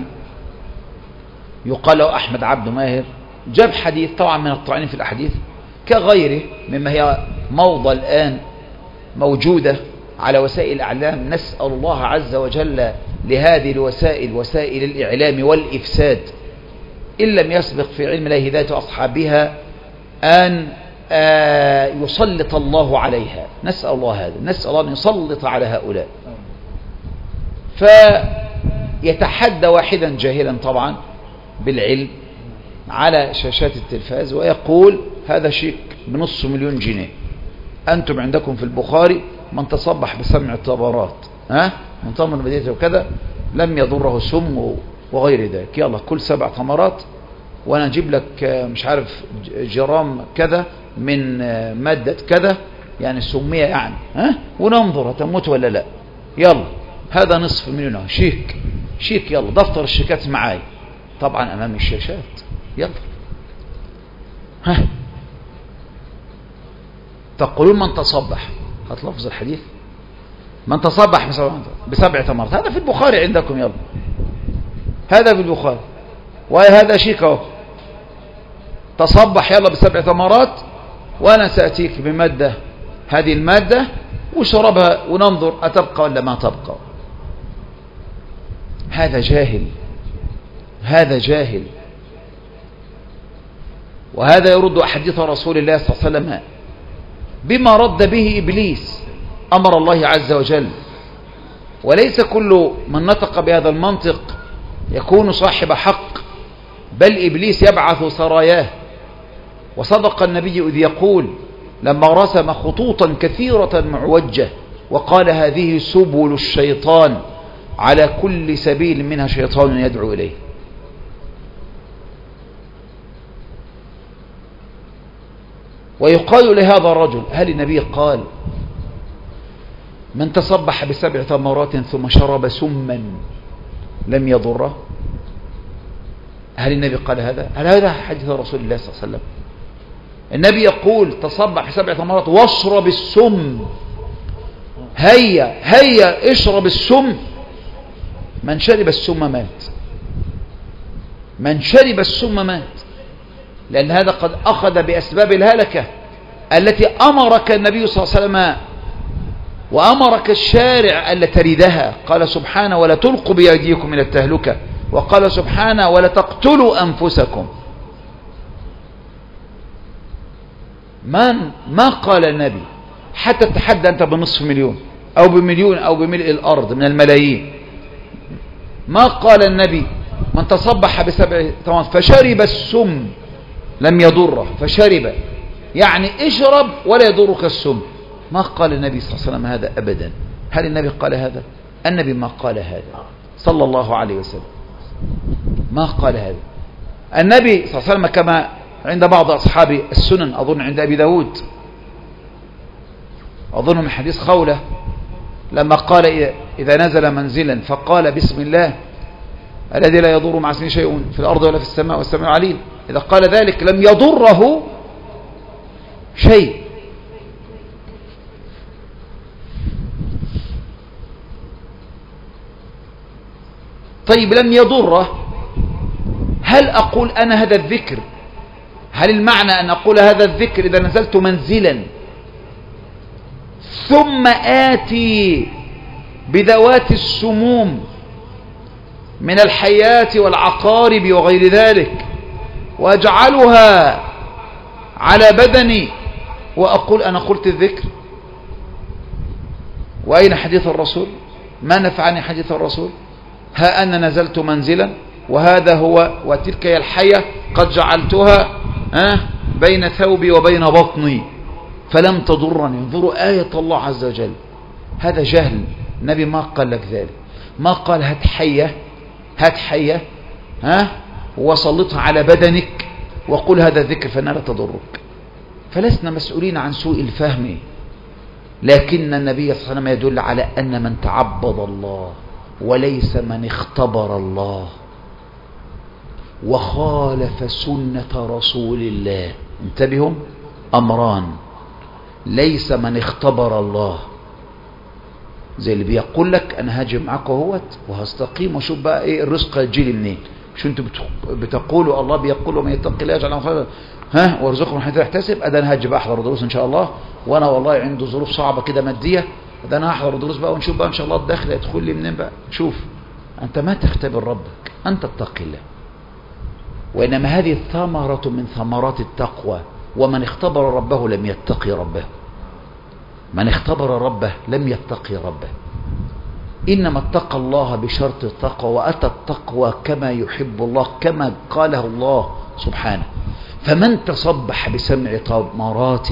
S1: يقال له أحمد عبد ماهر، جاب حديث طبعا من الطاعنين في الأحاديث كغيره مما هي موضة الآن موجودة على وسائل الإعلام. نسأل الله عز وجل لهذه الوسائل وسائل الإعلام والإفساد إن لم يسبق في علم الله هداية أصحابها أن آه يسلط الله عليها. نسأل الله هذا، نسأل الله أن يسلط على هؤلاء. فيتحدى واحدا جاهلا طبعا بالعلم على شاشات التلفاز ويقول هذا شيك بنص مليون جنيه. أنتم عندكم في البخاري من تصبح بسبع تمرات ها من تمر المدينة وكذا لم يضره سم وغير ذلك، يلا كل سبع تمرات وانا اجيب لك مش عارف جرام كذا من مادة كذا يعني سمية يعني ها وننظر هتموت ولا لا. يلا هذا نصف مليون شيك شيك، يلا دفتر الشيكات معاي طبعا امام الشاشات. يلا ها تقولون من تصبح، هتلفظ الحديث من تصبح بسبع تمرات، هذا في البخاري عندكم، يلا هذا في البخاري وهذا شيك اهو. تصبح يلا بسبع تمرات وانا سأتيك بمادة، هذه المادة وشربها وننظر أتبقى ولا ما تبقى. هذا جاهل، هذا جاهل. وهذا يرد أحاديث رسول الله صلى الله عليه وسلم بما رد به إبليس أمر الله عز وجل. وليس كل من نطق بهذا المنطق يكون صاحب حق، بل إبليس يبعث سراياه. وصدق النبي إذ يقول لما رسم خطوطا كثيرة معوجة وقال هذه سبل الشيطان على كل سبيل منها شيطان يدعو إليه. ويقال لهذا الرجل هل النبي قال من تصبح بسبع تمرات ثم شرب سما لم يضره؟ هل النبي قال هذا؟ هل هذا حديث رسول الله صلى الله عليه وسلم؟ النبي يقول تصبح بسبع تمرات واشرب السم. هيا هيا اشرب السم. من شرب السم مات، من شرب السم مات، لأن هذا قد أخذ بأسباب الهلكة التي أمرك النبي صلى الله عليه وسلم وأمرك الشارع ألا تريدها. قال سبحانه ولا تلقوا بأيديكم إلى التهلكة، وقال سبحانه ولا تقتلوا أنفسكم. من ما قال النبي حتى تتحدى أنت بنصف مليون أو بمليون أو بملء الأرض من الملايين، ما قال النبي من تصبح بسبع تمام فشرب السم لم يضره، فشرب يعني اشرب ولا يضرك السم. ما قال النبي صلى الله عليه وسلم هذا أبدا. هل النبي قال هذا؟ النبي ما قال هذا صلى الله عليه وسلم، ما قال هذا النبي صلى الله عليه وسلم. كما عند بعض أصحاب السنن، أظن عند أبي داود، أظن من حديث خولة لما قال إذا نزل منزلا فقال بسم الله الذي لا يضر مع اسمه شيء في الأرض ولا في السماء والسماء العليم، إذا قال ذلك لم يضره شيء. طيب لم يضره، هل أقول أنا هذا الذكر، هل المعنى أن أقول هذا الذكر إذا نزلت منزلا ثم آتي بذوات السموم من الحيات والعقارب وغير ذلك وأجعلها على بدني وأقول أنا قلت الذكر؟ وأين حديث الرسول؟ ما نفعني حديث الرسول؟ ها أنا نزلت منزلا وهذا هو وتلك هي الحية قد جعلتها أه بين ثوبي وبين بطني فلم تضرني. انظروا آية الله عز وجل. هذا جهل. النبي ما قال لك ذلك، ما قال هات حية هات حية ها وسلطها على بدنك وقل هذا الذكر فإنها لا تضرك. فلسنا مسؤولين عن سوء الفهم، لكن النبي صلى الله عليه وسلم يدل على أن من تعبد الله وليس من اختبر الله وخالف سنة رسول الله. انتبهوا، أمران، ليس من اختبر الله زي اللي بيقول لك أنا هاجي معاك اهوت وهستقيم وشوف بقى إيه الرزق هيجيلي منين. شو انتوا بتقولوا الله بيقول ومن يتق الله يجعل له خيرا ها وارزقه من حيث لا يحتسب. أده أنا هاجي بقى أحضر دروس إن شاء الله، وأنا والله عنده ظروف صعبة كده مادية، أده أنا هحضر دروس بقى ونشوف بقى إن شاء الله الدخل يدخل لي منين بقى. شوف أنت ما تختبر ربك، أنت اتق الله. وإنما هذه ثمرة من ثمرات التقوى. ومن اختبر ربه لم يتقي ربه، من اختبر ربه لم يتقي ربه. إنما اتقى الله بشرط التقوى، وأتى التقوى كما يحب الله كما قاله الله سبحانه. فمن تصبح بسمع تمرات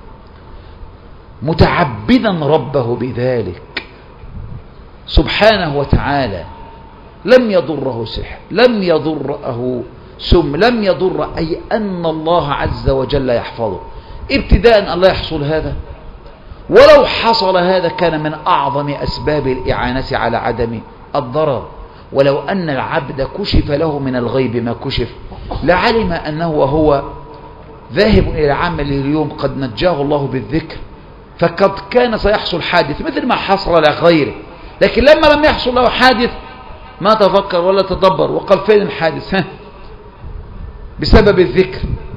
S1: متعبدا ربه بذلك سبحانه وتعالى لم يضره سحر، لم يضره سم، لم يضر، أي أن الله عز وجل يحفظه. ابتداء الله يحصل هذا، ولو حصل هذا كان من أعظم أسباب الإعانة على عدم الضرر. ولو أن العبد كشف له من الغيب ما كشف لعلم أنه وهو ذاهب إلى عمله اليوم قد نجاه الله بالذكر، فقد كان سيحصل حادث مثل ما حصل لغيره، لكن لما لم يحصل له حادث ما تفكر ولا تدبر وقال فين الحادث؟ ها بسبب الذكر.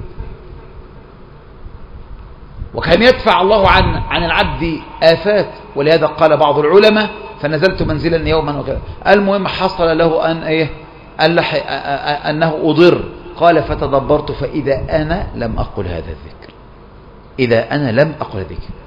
S1: وكان يدفع الله عن عن العبد آفات، ولهذا قال بعض العلماء فنزلت منزلا يوما وكذا. المهم حصل له أن إيه أنه أضر، قال فتدبرت فإذا أنا لم أقل هذا الذكر، إذا أنا لم أقل هذا الذكر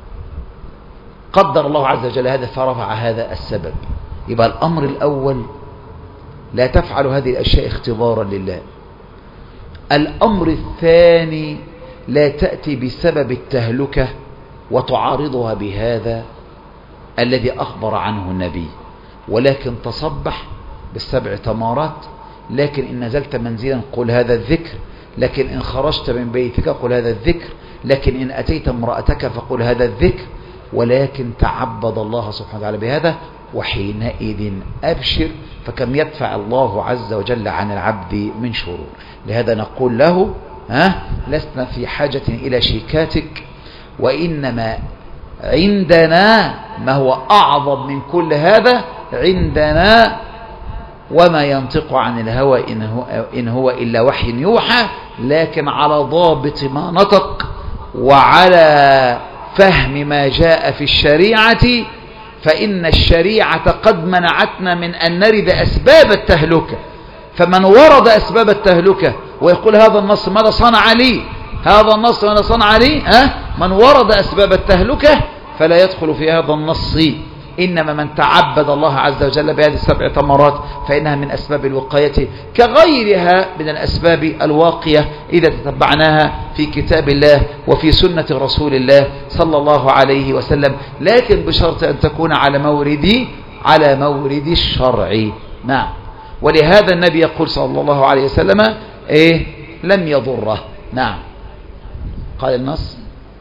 S1: قدر الله عز وجل هذا فرفع هذا السبب. يبقى الأمر الأول لا تفعل هذه الأشياء اختبارا لله. الأمر الثاني لا تأتي بسبب التهلكة وتعارضها بهذا الذي أخبر عنه النبي، ولكن تصبح بالسبع تمارات، لكن إن نزلت منزلا قل هذا الذكر، لكن إن خرجت من بيتك قل هذا الذكر، لكن إن أتيت امرأتك فقل هذا الذكر، ولكن تعبد الله سبحانه وتعالى بهذا، وحينئذ أبشر، فكم يدفع الله عز وجل عن العبد من شرور. لهذا نقول له ها لسنا في حاجة إلى شيكاتك، وإنما عندنا ما هو أعظم من كل هذا، عندنا وما ينطق عن الهوى إن هو, إن هو إلا وحي يوحى، لكن على ضابط ما نطق وعلى فهم ما جاء في الشريعة، فإن الشريعة قد منعتنا من أن نرد أسباب التهلكة. فمن ورد أسباب التهلكة ويقول هذا النص ماذا صنع لي، هذا النص ماذا صنع لي، أه؟ من ورد أسباب التهلكة فلا يدخل في هذا النص. إنما من تعبد الله عز وجل بهذه السبع تمرات فإنها من أسباب الوقاية كغيرها من الأسباب الواقية إذا تتبعناها في كتاب الله وفي سنة رسول الله صلى الله عليه وسلم، لكن بشرط أن تكون على مورد على مورد الشرع. نعم. ولهذا النبي يقول صلى الله عليه وسلم إيه لم يضره. نعم. قال النص.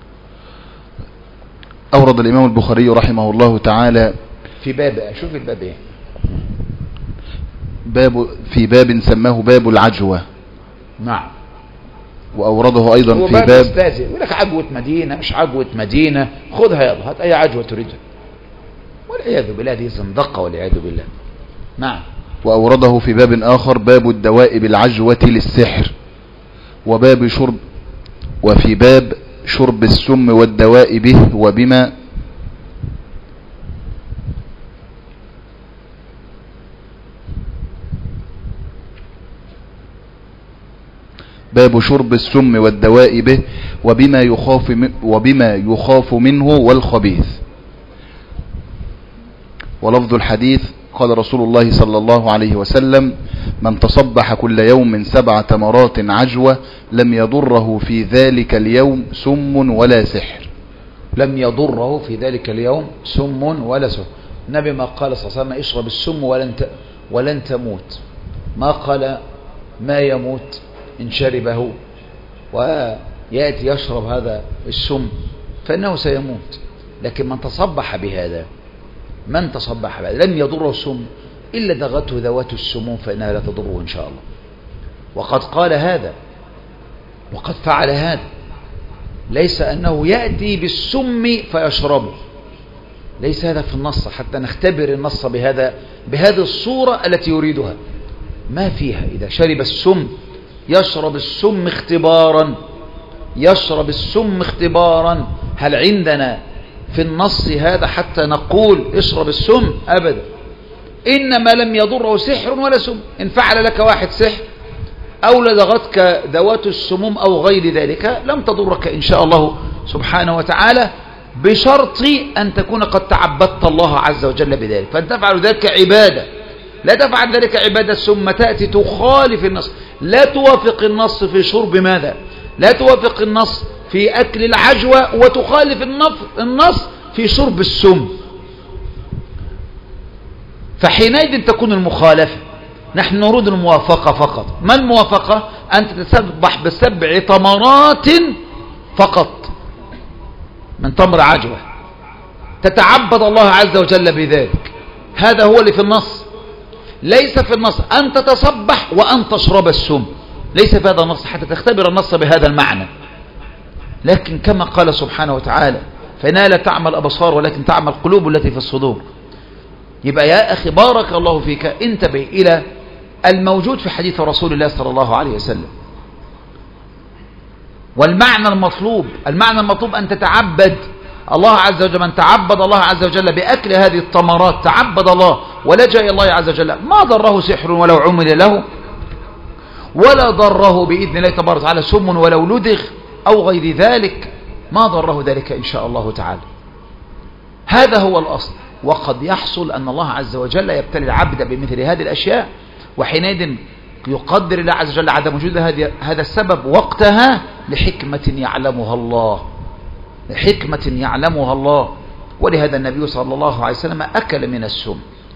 S2: أورد الإمام البخاري رحمه الله تعالى
S1: في باب، شوف الباب إيه،
S2: باب في باب سماه باب العجوة.
S1: نعم.
S2: وأورده أيضا في باب,
S1: باب استاذن يقول لك عجوة مدينة مش عجوة مدينة، خذها يلا هات أي عجوة تريدها، والعياذ بالله دي زندقة والعياذ بالله. نعم.
S2: وأورده في باب آخر باب الدواء بالعجوة للسحر، وباب شرب، وفي باب شرب السم والدواء به وبما باب شرب السم والدواء به وبما يخاف وبما يخاف منه والخبيث. ولفظ الحديث قال رسول الله صلى الله عليه وسلم من تصبح كل يوم سبع تمرات عجوة لم يضره في ذلك اليوم سم ولا سحر.
S1: لم يضره في ذلك اليوم سم ولا سحر. النبي ما قال صلى الله عليه وسلم اشرب السم ولن ولن تموت، ما قال ما يموت إن شربه ويأتي يشرب هذا السم فإنه سيموت. لكن من تصبح بهذا من تصبح بهذا لم يضره السم إلا دغته ذوات السموم فإنها لا تضره إن شاء الله. وقد قال هذا وقد فعل هذا، ليس أنه يأتي بالسم فيشربه، ليس هذا في النص حتى نختبر النص بهذا بهذه الصورة التي يريدها، ما فيها. إذا شرب السم يشرب السم اختبارا، يشرب السم اختبارا. هل عندنا في النص هذا حتى نقول اشرب السم؟ أبدا. إنما لم يضره سحر ولا سم. إن فعل لك واحد سحر أو لدغتك ذوات السموم أو غير ذلك لم تضرك إن شاء الله سبحانه وتعالى، بشرط أن تكون قد تعبدت الله عز وجل بذلك، فأن تفعل ذلك عبادة. لا تفعل ذلك عبادة ثم تأتي تخالف النص، لا توافق النص في شرب ماذا، لا توافق النص في أكل العجوة، وتخالف النص في شرب السم، فحينئذ تكون المخالفة. نحن نريد الموافقة فقط. ما الموافقة؟ أن تتسبح بسبع تمرات فقط من تمر عجوة، تتعبد الله عز وجل بذلك. هذا هو اللي في النص. ليس في النص أن تتصبح وأن تشرب السم، ليس في هذا النص حتى تختبر النص بهذا المعنى. لكن كما قال سبحانه وتعالى فإنها لا تعمل أبصار ولكن تعمل قلوب التي في الصدور. يبقى يا أخي بارك الله فيك انتبه إلى الموجود في حديث رسول الله صلى الله عليه وسلم، والمعنى المطلوب. المعنى المطلوب أن تتعبد الله عز وجل. من تعبد الله عز وجل بأكل هذه التمرات تعبد الله ولجأ إلى الله عز وجل، ما ضره سحر ولو عمل له، ولا ضره بإذن الله تبارك وتعالى سم ولو لدغ أو غير ذلك، ما ضره ذلك إن شاء الله تعالى. هذا هو الأصل. وقد يحصل أن الله عز وجل يبتلي العبد بمثل هذه الأشياء، وحينئذ يقدر الله عز وجل عدم وجود هذا السبب وقتها لحكمة يعلمها الله، لحكمة يعلمها الله. ولهذا النبي صلى الله عليه وسلم أكل من السم.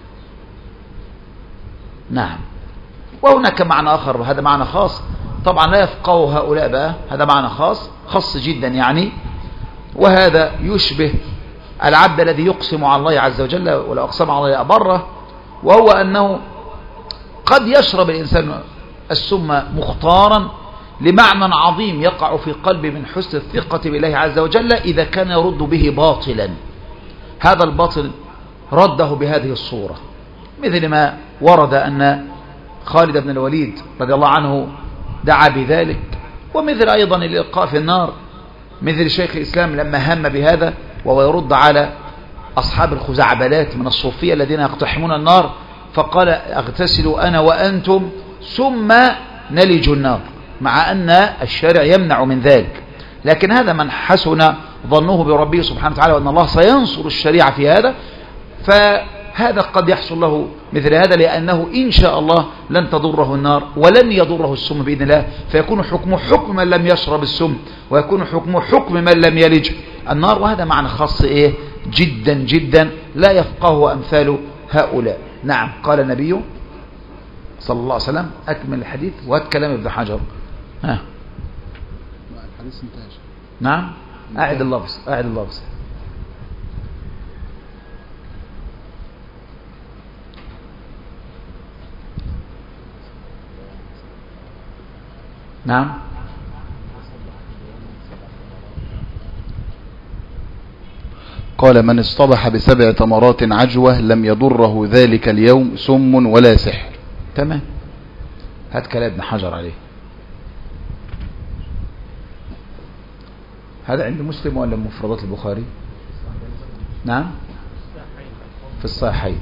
S1: نعم. وهناك معنى آخر، هذا معنى خاص طبعا لا يفقه هؤلاء بقى، هذا معنى خاص خاص جدا يعني، وهذا يشبه العبد الذي يقسم على الله عز وجل ولا أقسم على الله أبره، وهو أنه قد يشرب الإنسان السم مختارا لمعنى عظيم يقع في قلبه من حسن الثقة بالله عز وجل إذا كان يرد به باطلا. هذا الباطل رده بهذه الصورة، مثل ما ورد أن خالد بن الوليد رضي الله عنه دعا بذلك، ومثل أيضا الإلقاء في النار، مثل شيخ الإسلام لما هم بهذا وهو يرد على أصحاب الخزعبلات من الصوفية الذين يقتحمون النار، فقال اغتسلوا أنا وأنتم ثم نلج النار، مع أن الشارع يمنع من ذلك. لكن هذا من حسن ظنه بربه سبحانه وتعالى وأن الله سينصر الشريعة في هذا، فهذا قد يحصل له مثل هذا، لأنه إن شاء الله لن تضره النار ولن يضره السم بإذن الله، فيكون حكمه حكم من لم يشرب السم، ويكون حكمه حكم من لم يلج النار. وهذا معنى خاص إيه جدا جدا لا يفقهه أمثال هؤلاء. نعم. قال النبي صلى الله عليه وسلم أكمل الحديث وهات كلام ابن حجر. ها
S2: الحديث انتهى.
S1: نعم. أعد اللفظ أعد اللفظ نعم.
S2: قال من اصطبح بسبع تمرات عجوة لم يضره ذلك اليوم سم ولا سحر.
S1: تمام. هات كلام ابن حجر عليه. هذا عند مسلم ولا مفردات البخاري؟ نعم في الصحيحين.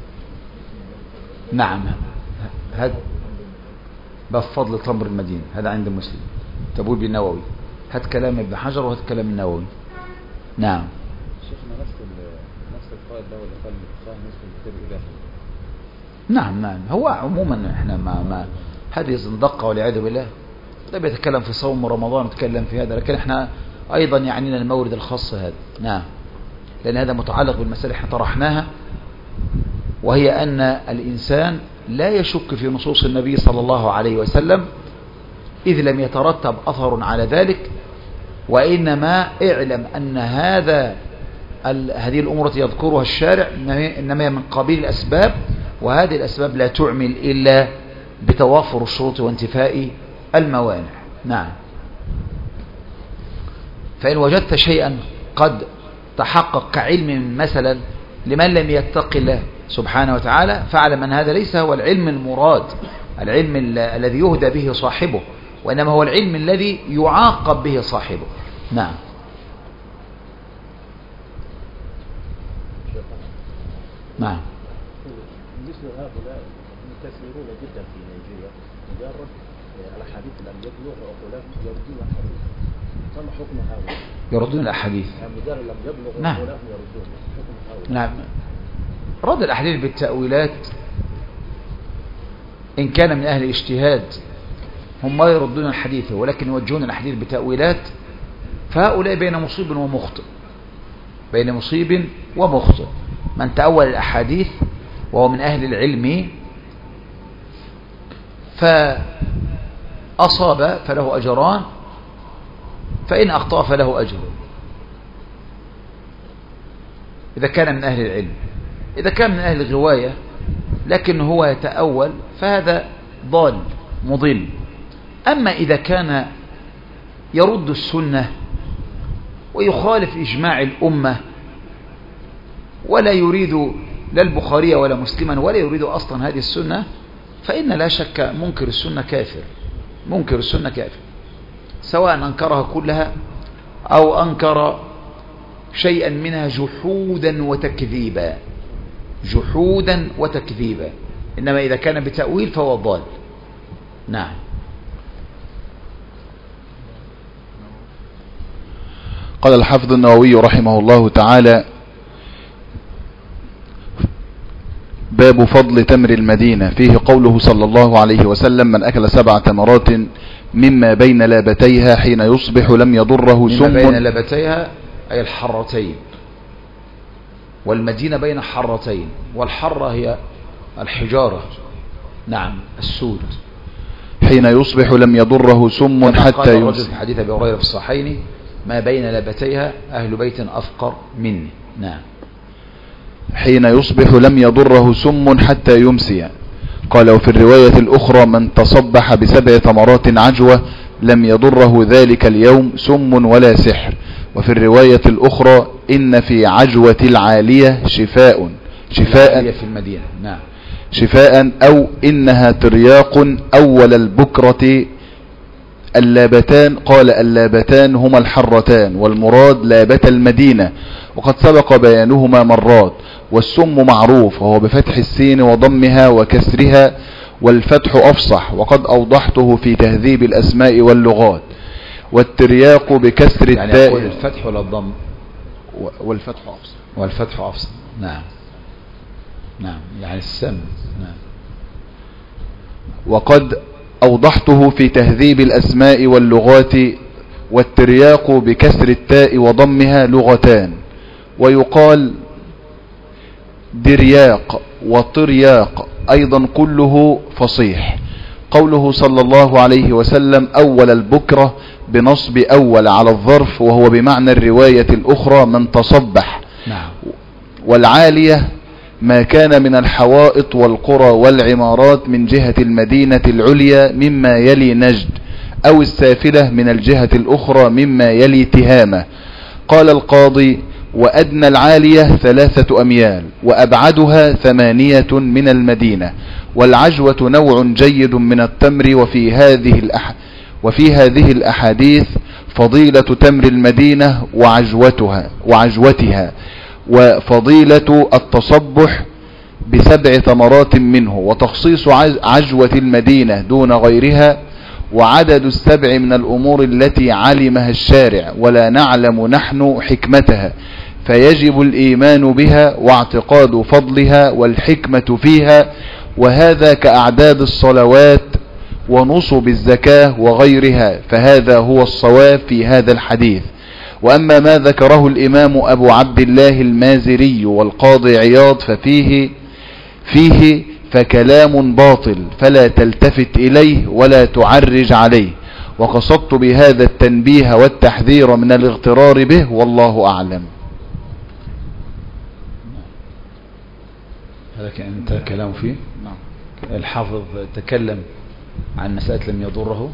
S1: نعم. هذا بفضل تمر المدينة، هذا عند مسلم. تبوي بالنووي. هات كلام ابن حجر وهات كلام النووي. نعم.
S3: شيخنا نفس نفس القائد له اللي قال الصحيح مسلم كتاب إلهي.
S1: نعم نعم. هو عموما احنا ما ما هذه زندقة والعياذ بالله. ده بيتكلم في صوم رمضان وتكلم في هذا، لكن احنا ايضا يعنينا المورد الخاص هذا. نعم. لان هذا متعلق بالمسألة احنا طرحناها، وهي ان الانسان لا يشك في نصوص النبي صلى الله عليه وسلم إذ لم يترتب أثر على ذلك، وإنما اعلم أن هذا هذه الأمور التي يذكرها الشارع إنما هي من قبيل الأسباب، وهذه الأسباب لا تعمل إلا بتوافر الشروط وانتفاء الموانع. نعم. فإن وجدت شيئا قد تحقق كعلم مثلا لمن لم يتق الله سبحانه وتعالى، فاعلم أن هذا ليس هو العلم المراد، العلم الذي يهدى به صاحبه، وإنما هو العلم الذي يعاقب به صاحبه. نعم. نعم.
S3: مثل هؤلاء كثيرون جدا في نيجيريا، مجرد الأحاديث لم يبلغ عقولهم يردون الحديث. فما حكم هؤلاء؟
S1: يردون الأحاديث.
S3: مجرد لم يبلغ
S1: نعم.
S3: عقولهم يردون. حكم هؤلاء؟
S1: نعم. رد الأحاديث بالتأويلات إن كان من أهل الاجتهاد هم ما يردون الحديث ولكن يوجهون الحديث بتأويلات، فهؤلاء بين مصيب ومخطئ، بين مصيب ومخطئ. من تأول الأحاديث وهو من أهل العلم فأصاب فله أجران، فإن أخطأ فله أجر إذا كان من أهل العلم. إذا كان من أهل الغواية لكن هو يتأول فهذا ضال مضل. أما إذا كان يرد السنة ويخالف إجماع الأمة ولا يريد لا البخاري ولا مسلما ولا يريد أصلا هذه السنة، فإن لا شك منكر السنة كافر، منكر السنة كافر، سواء أنكرها كلها أو أنكر شيئا منها جحودا وتكذيبا، جحودا وتكذيبا. إنما إذا كان بتأويل فهو ضال. نعم.
S2: قال الحافظ النووي رحمه الله تعالى: باب فضل تمر المدينة، فيه قوله صلى الله عليه وسلم: من أكل سبع تمرات مما بين لابتيها حين يصبح لم يضره سم.
S1: مما بين لابتيها أي الحرتين، والمدينة بين حرتين، والحرة هي الحجارة. نعم السود.
S2: حين يصبح لم يضره سم حتى يمسي.
S1: في حديث أبي هريرة في الصحيحين: ما بين لابتيها أهل بيت أفقر مني. نعم.
S2: حين يصبح لم يضره سم حتى يمسي. قال: وفي الرواية الأخرى: من تصبح بسبع تمرات عجوة لم يضره ذلك اليوم سم ولا سحر. وفي الرواية الأخرى: إن في عجوة العالية شفاء شفاء
S1: في المدينة. نعم.
S2: شفاء أو إنها ترياق أول البكرة اللابتان. قال: اللابتان هما الحرتان، والمراد لابت المدينة، وقد سبق بيانهما مرات. والسم معروف وهو بفتح السين وضمها وكسرها، والفتح أفصح، وقد أوضحته في تهذيب الأسماء واللغات. والترياق بكسر
S1: يعني
S2: التاء.
S1: يقول الفتح ولا الضم؟
S2: والفتح أفصح.
S1: والفتح أفصح. نعم. نعم يعني السم. نعم.
S2: وقد أوضحته في تهذيب الأسماء واللغات. والترياق بكسر التاء وضمها لغتان، ويقال درياق وطرياق أيضا كله فصيح. قوله صلى الله عليه وسلم: أول البكرة بنصب أول على الظرف، وهو بمعنى الرواية الأخرى: من تصبح.
S1: نعم.
S2: والعالية ما كان من الحوائط والقرى والعمارات من جهة المدينة العليا مما يلي نجد، أو السافلة من الجهة الأخرى مما يلي تهامة. قال القاضي: وأدنى العالية ثلاثة أميال، وأبعدها ثمانية من المدينة. والعجوة نوع جيد من التمر. وفي هذه الأح... وفي هذه الأحاديث فضيلة تمر المدينة وعجوتها وعجوتها وفضيلة التصبح بسبع ثمرات منه، وتخصيص عجوة المدينة دون غيرها، وعدد السبع من الأمور التي علمها الشارع ولا نعلم نحن حكمتها، فيجب الإيمان بها واعتقاد فضلها والحكمة فيها. وهذا كأعداد الصلوات ونصب الزكاة وغيرها، فهذا هو الصواب في هذا الحديث. وأما ما ذكره الإمام أبو عبد الله المازري والقاضي عياض ففيه فيه فكلام باطل، فلا تلتفت إليه ولا تعرج عليه. وقصدت بهذا التنبيه والتحذير من الاغترار به، والله أعلم.
S1: هذا كان كلام فيه. الحافظ تكلم عن مسألة لم يضره.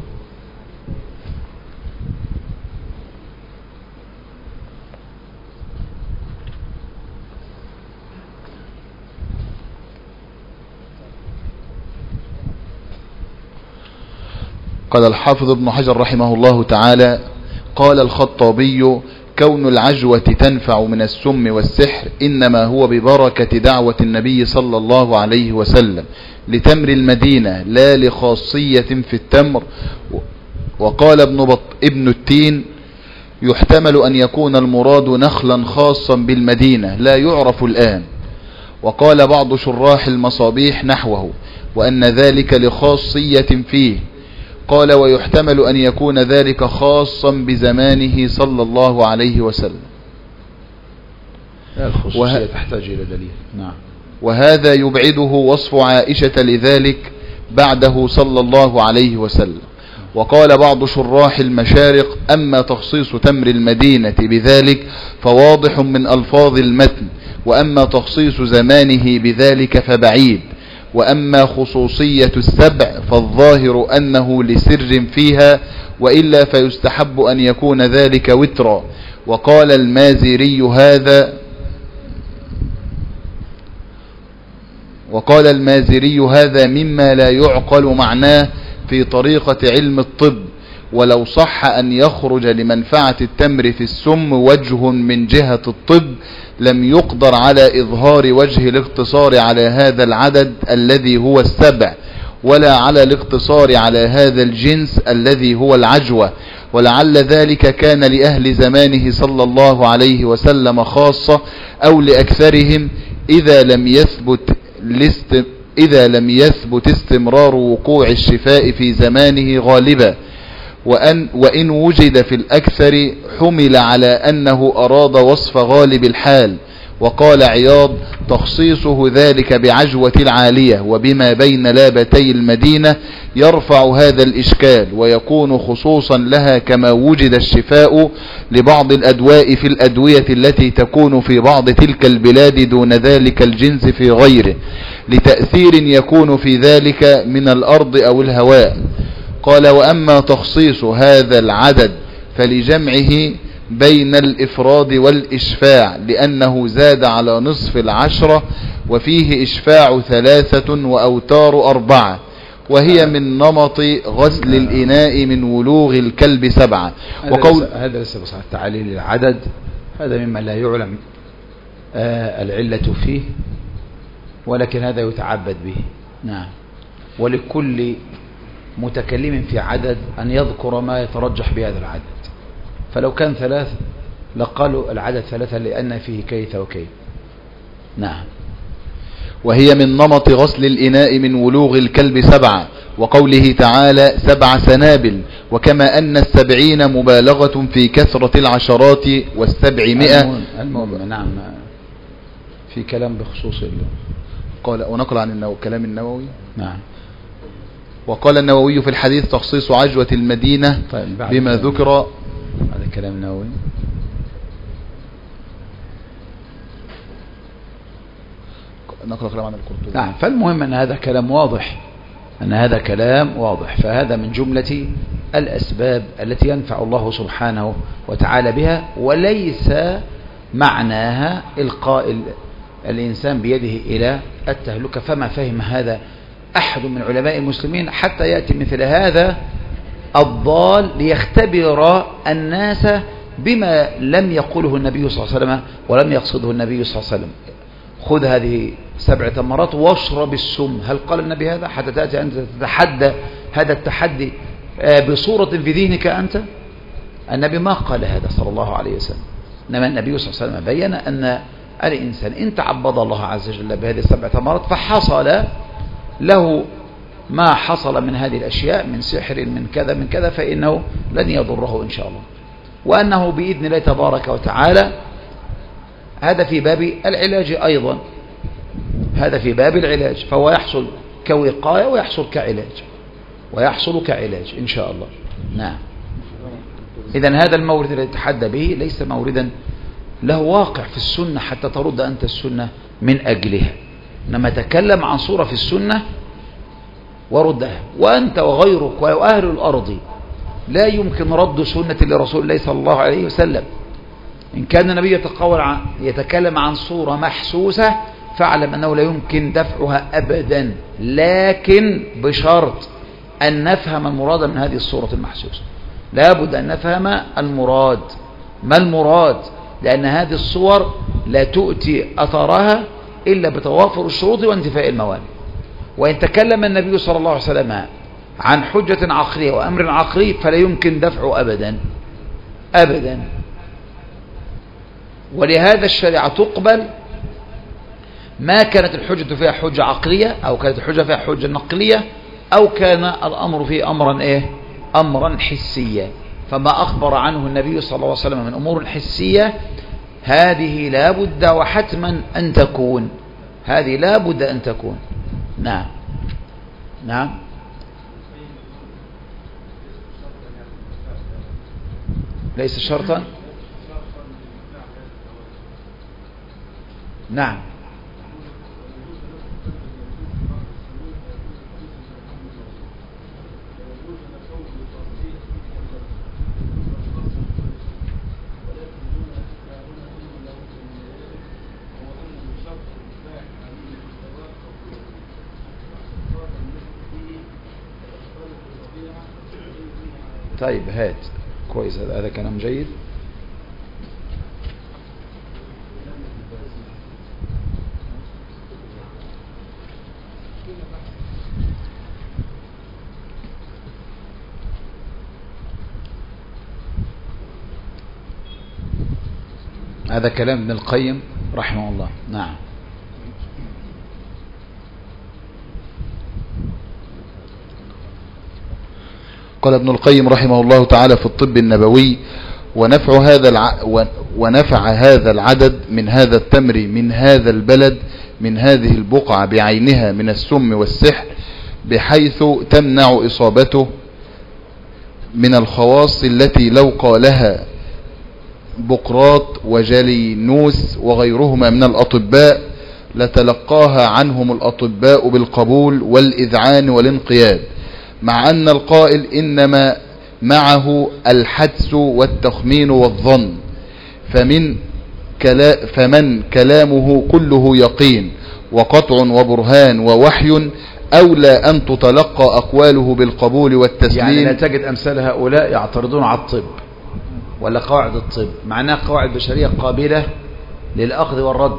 S2: قال الحافظ ابن حجر رحمه الله تعالى: قال الخطابي: كون العجوة تنفع من السم والسحر إنما هو ببركة دعوة النبي صلى الله عليه وسلم لتمر المدينة، لا لخاصية في التمر. وقال ابن, بط ابن التين: يحتمل أن يكون المراد نخلا خاصا بالمدينة لا يعرف الآن. وقال بعض شراح المصابيح نحوه: وأن ذلك لخاصية فيه. قال ويحتمل أن يكون ذلك خاصا بزمانه صلى الله عليه وسلم.
S1: الخصوصية وه... تحتاج إلى دليل. نعم.
S2: وهذا يبعده وصف عائشة لذلك بعده صلى الله عليه وسلم. وقال بعض شراح المشارق أما تخصيص تمر المدينة بذلك فواضح من ألفاظ المتن، وأما تخصيص زمانه بذلك فبعيد، وأما خصوصية السبع فالظاهر أنه لسر فيها، وإلا فيستحب أن يكون ذلك وترا. وقال المازري هذا وقال المازري هذا مما لا يعقل معناه في طريقة علم الطب، ولو صح أن يخرج لمنفعة التمر في السم وجه من جهة الطب لم يقدر على إظهار وجه الاقتصار على هذا العدد الذي هو السبع، ولا على الاقتصار على هذا الجنس الذي هو العجوة. ولعل ذلك كان لأهل زمانه صلى الله عليه وسلم خاصة أو لأكثرهم إذا لم يثبت لاست إذا لم يثبت استمرار وقوع الشفاء في زمانه غالبا، وأن وإن وجد في الأكثر حمل على أنه أراد وصف غالب الحال. وقال عياض تخصيصه ذلك بعجوة العالية وبما بين لابتي المدينة يرفع هذا الإشكال ويكون خصوصا لها، كما وجد الشفاء لبعض الأدواء في الأدوية التي تكون في بعض تلك البلاد دون ذلك الجنس في غيره، لتأثير يكون في ذلك من الأرض أو الهواء. قال وأما تخصيص هذا العدد فلجمعه بين الإفراد والإشفاع، لأنه زاد على نصف العشرة، وفيه إشفاع ثلاثة وأوتار أربعة، وهي من نمط غسل الإناء من ولوغ الكلب سبعة.
S1: وقول هذا ليس بصحة تعليل العدد، هذا مما لا يعلم آه العلة فيه، ولكن هذا يتعبد به. نعم. ولكل متكلم في عدد أن يذكر ما يترجح بهذا العدد، فلو كان ثلاث لقالوا العدد ثلاثة لأن فيه كيف وكيف. نعم.
S2: وهي من نمط غسل الإناء من ولوغ الكلب سبعة، وقوله تعالى سبع سنابل، وكما أن السبعين مبالغة في كثرة العشرات والسبعمائة.
S1: المهم نعم في كلام بخصوص الله.
S2: قال ونقل عن النو... كلام النووي.
S1: نعم.
S2: وقال النووي في الحديث تخصيص عجوة المدينة طيب بما ذكر.
S1: هذا كلام النووي.
S2: نقل كلام عن القرطبي.
S1: نعم. فالمهم أن هذا كلام واضح، أن هذا كلام واضح، فهذا من جملة الأسباب التي ينفع الله سبحانه وتعالى بها، وليس معناها إلقاء الإنسان بيده إلى التهلكة. فما فهم هذا أحد من علماء المسلمين حتى يأتي مثل هذا الضال ليختبر الناس بما لم يقوله النبي صلى الله عليه وسلم ولم يقصده النبي صلى الله عليه وسلم. خذ هذه سبع تمرات واشرب السم، هل قال النبي هذا؟ حتى تأتي أنت تتحدى هذا التحدي بصورة في ذهنك أنت. النبي ما قال هذا صلى الله عليه وسلم، إنما النبي صلى الله عليه وسلم بيّن أن الإنسان إن تعبد الله عز وجل بهذه السبع تمرات فحصل له ما حصل من هذه الأشياء من سحر من كذا من كذا، فإنه لن يضره إن شاء الله، وأنه بإذن الله تبارك وتعالى هذا في باب العلاج أيضا، هذا في باب العلاج، فهو يحصل كوقاية ويحصل كعلاج ويحصل كعلاج إن شاء الله. نعم. إذن هذا المورد الذي تحدى به ليس موردا له واقع في السنة حتى ترد أنت السنة من أجلها، إنما تكلم عن صورة في السنة وردها. وأنت وغيرك وأهل الأرض لا يمكن رد سنة لرسول الله صلى الله عليه وسلم. إن كان النبي يتقول عن يتكلم عن صورة محسوسة فاعلم أنه لا يمكن دفعها أبدا، لكن بشرط أن نفهم المراد من هذه الصورة المحسوسة. لابد أن نفهم المراد، ما المراد، لأن هذه الصور لا تؤتي أثرها إلا بتوافر الشروط وانتفاء الموانع. وإن تكلم النبي صلى الله عليه وسلم عن حجة عقلية وأمر عقلي فلا يمكن دفعه أبدا أبدا. ولهذا الشريعة تقبل ما كانت الحجة فيها حجة عقلية أو كانت الحجة فيها حجة نقلية أو كان الأمر فيه أمرا إيه أمرا حسيا. فما أخبر عنه النبي صلى الله عليه وسلم من أمور حسية هذه لا بد وحتما أن تكون هذه لا بد أن تكون. نعم نعم ليس شرطا. نعم طيب هات كويس، هذا كلام جيد. هذا كلام ابن القيم رحمه الله. نعم
S2: قال ابن القيم رحمه الله تعالى في الطب النبوي: ونفع هذا الع... ونفع هذا العدد من هذا التمر من هذا البلد من هذه البقعة بعينها من السم والسحر بحيث تمنع إصابته من الخواص التي لو قالها بقراط وجالينوس وغيرهما من الأطباء لتلقاها عنهم الأطباء بالقبول والإذعان والانقياد، مع أن القائل إنما معه الحدس والتخمين والظن، فمن كلا فمن كلامه كله يقين وقطع وبرهان ووحي أولى أن تتلقى أقواله بالقبول والتسليم.
S1: يعني لا تجد أمثال هؤلاء يعترضون على الطب ولا قواعد الطب، معناها قواعد بشرية قابلة للأخذ والرد،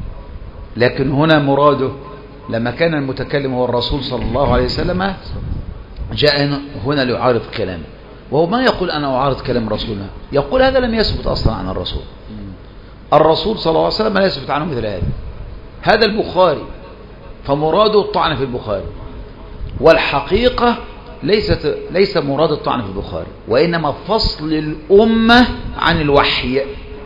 S1: لكن هنا مراده لما كان المتكلم هو الرسول صلى الله عليه وسلم جاء هنا ليعارض كلامه، وهو ما يقول أنا أعارض كلام رسولنا، يقول هذا لم يثبت أصلا عن الرسول. الرسول صلى الله عليه وسلم لا يثبت عنه مثل هذا. هذا البخاري فمراده الطعن في البخاري، والحقيقة ليست ليس مراد الطعن في البخاري، وإنما فصل الأمة عن الوحي.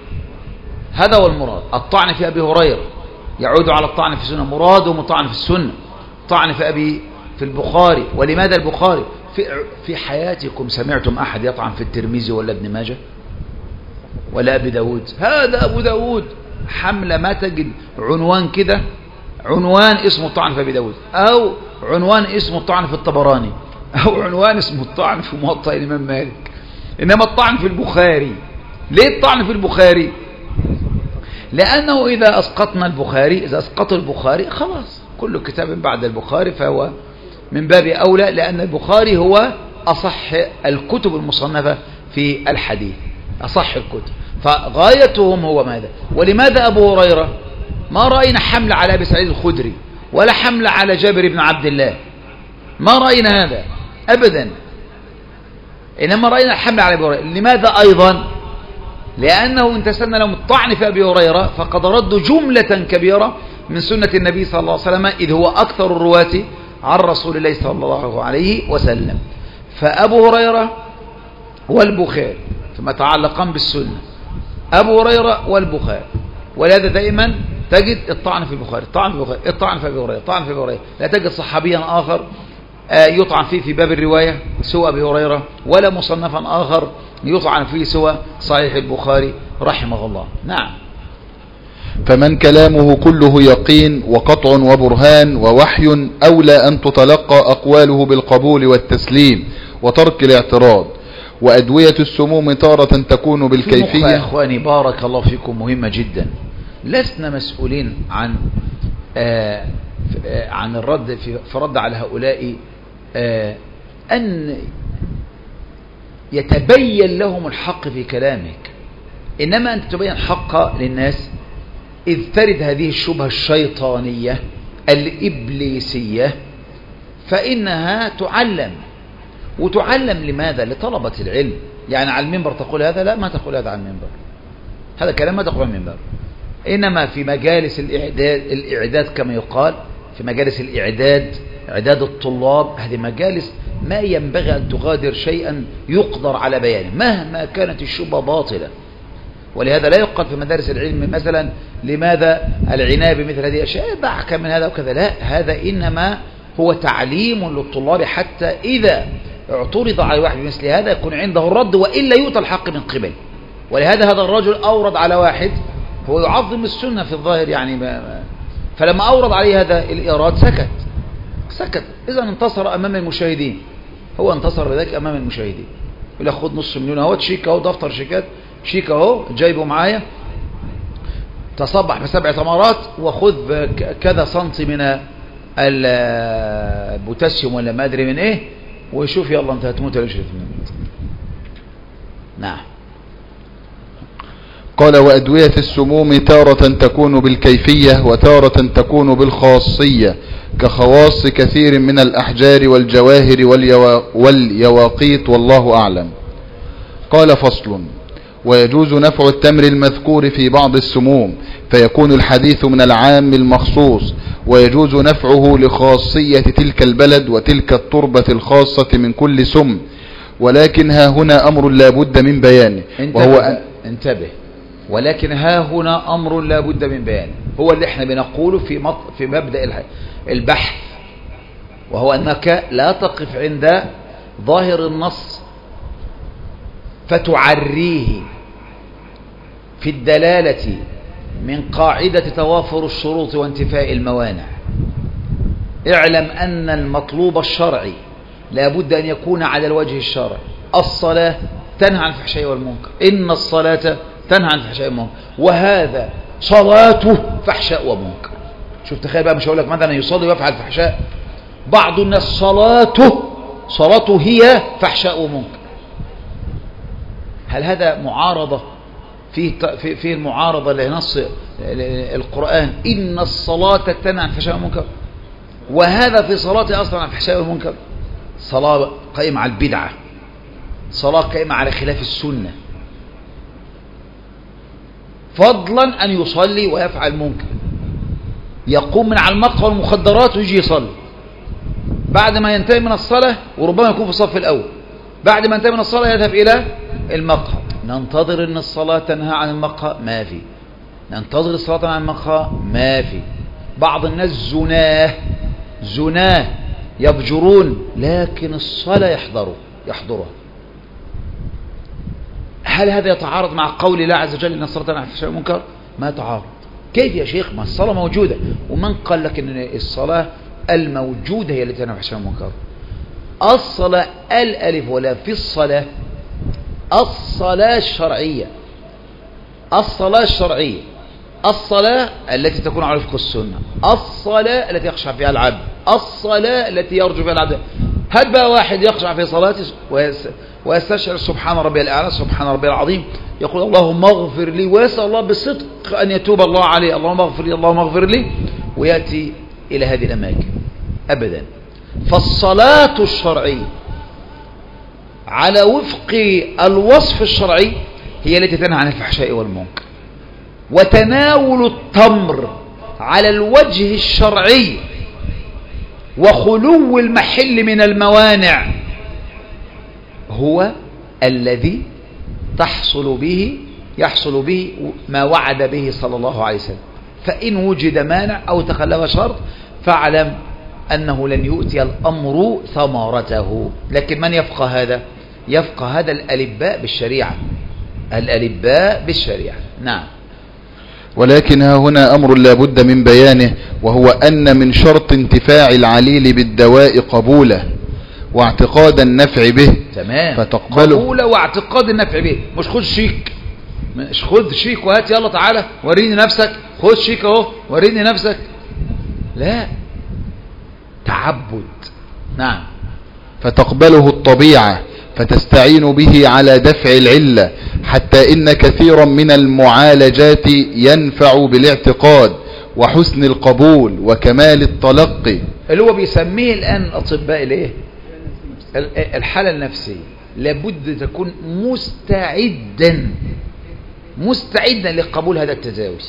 S1: هذا هو المراد. الطعن في أبي هريرة يعود على الطعن في السنة، مراده مطعن في السنة، طعن في أبي في البخاري. ولماذا البخاري؟ في, في حياتكم سمعتم أحد يطعن في الترمذي ولا ابن ماجه ولا أبي داود؟ هذا أبو داود حملة ما تجد عنوان كده، عنوان اسمه الطعن في أبي داود، أو عنوان اسمه الطعن في الطبراني، أو عنوان اسمه الطعن في موطأ الإمام مالك. إنما الطعن في البخاري. ليه الطعن في البخاري؟ لأنه إذا أسقطنا البخاري إذا أسقط البخاري خلاص كل كتاب بعد البخاري فهو من باب أولى، لأن البخاري هو أصح الكتب المصنفة في الحديث، أصح الكتب. فغايتهم هو ماذا؟ ولماذا أبو هريرة ما رأينا حمل على أبي سعيد الخدري ولا حمل على جابر بن عبد الله؟ ما رأينا هذا أبدا، إنما رأينا الحمل على أبي هريرة. لماذا أيضا؟ لأنه انتسبنا لهم الطعن في أبي هريرة فقد ردوا جملة كبيرة من سنة النبي صلى الله عليه وسلم، إذ هو أكثر الرواة عن رسول الله صلى الله عليه وسلم. فأبو هريرة والبخاري ثم تعلقان بالسنة، أبو هريرة والبخاري، ولهذا دائما تجد الطعن في البخاري، الطعن في البخاري، الطعن في أبي هريرة، الطعن في أبي هريرة. لا تجد صحابيا آخر يطعن فيه في باب الرواية سوى أبي هريرة، ولا مصنفا آخر يطعن فيه سوى صحيح البخاري رحمه الله. نعم.
S2: فمن كلامه كله يقين وقطع وبرهان ووحي أولى أن تتلقى أقواله بالقبول والتسليم وترك الاعتراض. وأدوية السموم تارة تكون بالكيفية.
S1: يا إخواني بارك الله فيكم، مهمة جدا. لسنا مسؤولين عن آه عن الرد في, في رد على هؤلاء آه أن يتبين لهم الحق في كلامك، إنما أن تبين الحق للناس إذ ترد هذه الشبهة الشيطانية الإبليسية، فإنها تعلم. وتعلم لماذا؟ لطلبة العلم. يعني على المنبر تقول هذا؟ لا، ما تقول هذا على المنبر، هذا كلام ما تقول على المنبر. إنما في مجالس الإعداد, الإعداد كما يقال، في مجالس الإعداد، إعداد الطلاب، هذه مجالس ما ينبغي أن تغادر شيئا يقدر على بيانه مهما كانت الشبهة باطلة. ولهذا لا يقال في مدارس العلم مثلا لماذا العناية بمثل هذه الأشياء، ضحك من هذا وكذا، لا، هذا إنما هو تعليم للطلاب حتى إذا اعترض على واحد بمثل هذا يكون عنده الرد وإلا يؤتى الحق من قبل. ولهذا هذا الرجل أورد على واحد هو يعظم السنة في الظاهر يعني ما فلما أورد عليه هذا الإيراد سكت سكت إذا انتصر أمام المشاهدين، هو انتصر بذلك أمام المشاهدين. يقول لك خد نص مليون اهو، شيك اهو، دفتر شيكات، شيك اهو جايبه معايا، تصبح بسبع تمرات وخذ كذا سنتي من البوتاسيوم ولا ما أدري من إيه، وشوف يلا أنت هتموت ولا مش هتموت. نعم.
S2: قال: وأدوية السموم تارة تكون بالكيفية وتارة تكون بالخاصية كخواص كثير من الأحجار والجواهر واليوا... واليواقيت والله أعلم. قال: فصل: ويجوز نفع التمر المذكور في بعض السموم فيكون الحديث من العام المخصوص، ويجوز نفعه لخاصية تلك البلد وتلك التربة الخاصة من كل سم، ولكن ها هنا أمر لا بد من بيانه، وهو أن...
S1: انتبه، ولكن ها هنا أمر لا بد من بيانه، هو اللي احنا بنقوله في مط... في مبدأ البحث، وهو أنك لا تقف عند ظاهر النص فتعريه في الدلالة من قاعدة توافر الشروط وانتفاء الموانع. اعلم أن المطلوب الشرعي لا بد أن يكون على الوجه الشرعي. الصلاة تنهى عن الفحشاء والمنكر، إن الصلاة تنهى عن الفحشاء والمنكر، وهذا صلاته فحشاء ومنكر. شوف تخيل بقى، مش هقول لك مثلا يصلي ويفعل فحشاء، بعض الناس صلاته صلاته هي فحشاء ومنكر. هل هذا معارضة فيه فيه المعارضة لنص القرآن إن الصلاة تنهى عن الفحشاء والمنكر، وهذا في صلاته أصلا عن الفحشاء والمنكر؟ صلاة قائمة على البدعة، صلاة قائمة على خلاف السنة، فضلا أن يصلي ويفعل منكر، يقوم من على المقهى والمخدرات ويجي يصلي، بعد ما ينتهي من الصلاة وربما يكون في الصف الأول، بعد ما ينتهي من الصلاة يذهب إلى المقهى. ننتظر أن الصلاة تنهى عن المقهى؟ ما في. ننتظر الصلاة عن المقهى؟ ما في. بعض الناس زناه زناه يبجرون لكن الصلاة يحضروا يحضرها. هل هذا يتعارض مع قول الله عز وجل إن الصلاة تنهى عن الفحشاء والمنكر؟ ما يتعارض. كيف يا شيخ؟ ما الصلاة موجودة. ومن قال لك أن الصلاة الموجودة هي التي تنهى عن الفحشاء والمنكر؟ الصلاة الألف ولا في الصلاة، الصلاة الشرعية، الصلاة الشرعية، الصلاة التي تكون على وفق السنة، الصلاة التي يخشع فيها العبد، الصلاة التي يرجو فيها العبد. هل بقى واحد يخشع في صلاته ويستشعر سبحان ربي الأعلى سبحان ربي العظيم، يقول اللهم اغفر لي، ويسأل الله بصدق أن يتوب الله عليه، اللهم اغفر لي اللهم اغفر لي، ويأتي إلى هذه الأماكن؟ أبدا. فالصلاة الشرعية على وفق الوصف الشرعي هي التي تنهى عن الفحشاء والمنكر. وتناول التمر على الوجه الشرعي وخلو المحل من الموانع هو الذي تحصل به يحصل به ما وعد به صلى الله عليه وسلم. فإن وجد مانع أو تخلف شرط فاعلم أنه لن يؤتي الأمر ثمرته. لكن من يفقه هذا؟ يفقه هذا الألباء بالشريعة، الألباء بالشريعة. نعم.
S2: ولكن ها هنا أمر لا بد من بيانه، وهو أن من شرط انتفاع العليل بالدواء قبوله واعتقاد النفع به.
S1: تمام.
S2: فتقبله
S1: قبوله واعتقاد النفع به، مش خذ شيك، مش خذ شيك وهات يلا تعالى وريني نفسك، خذ شيك اهو وريني نفسك، لا، تعبد. نعم.
S2: فتقبله الطبيعة فتستعين به على دفع العلة، حتى إن كثيرا من المعالجات ينفع بالاعتقاد وحسن القبول وكمال التلقي،
S1: اللي هو بيسميه الآن الأطباء الايه؟ الحالة النفسية. لابد تكون مستعدا مستعدا لقبول هذا التجاوز.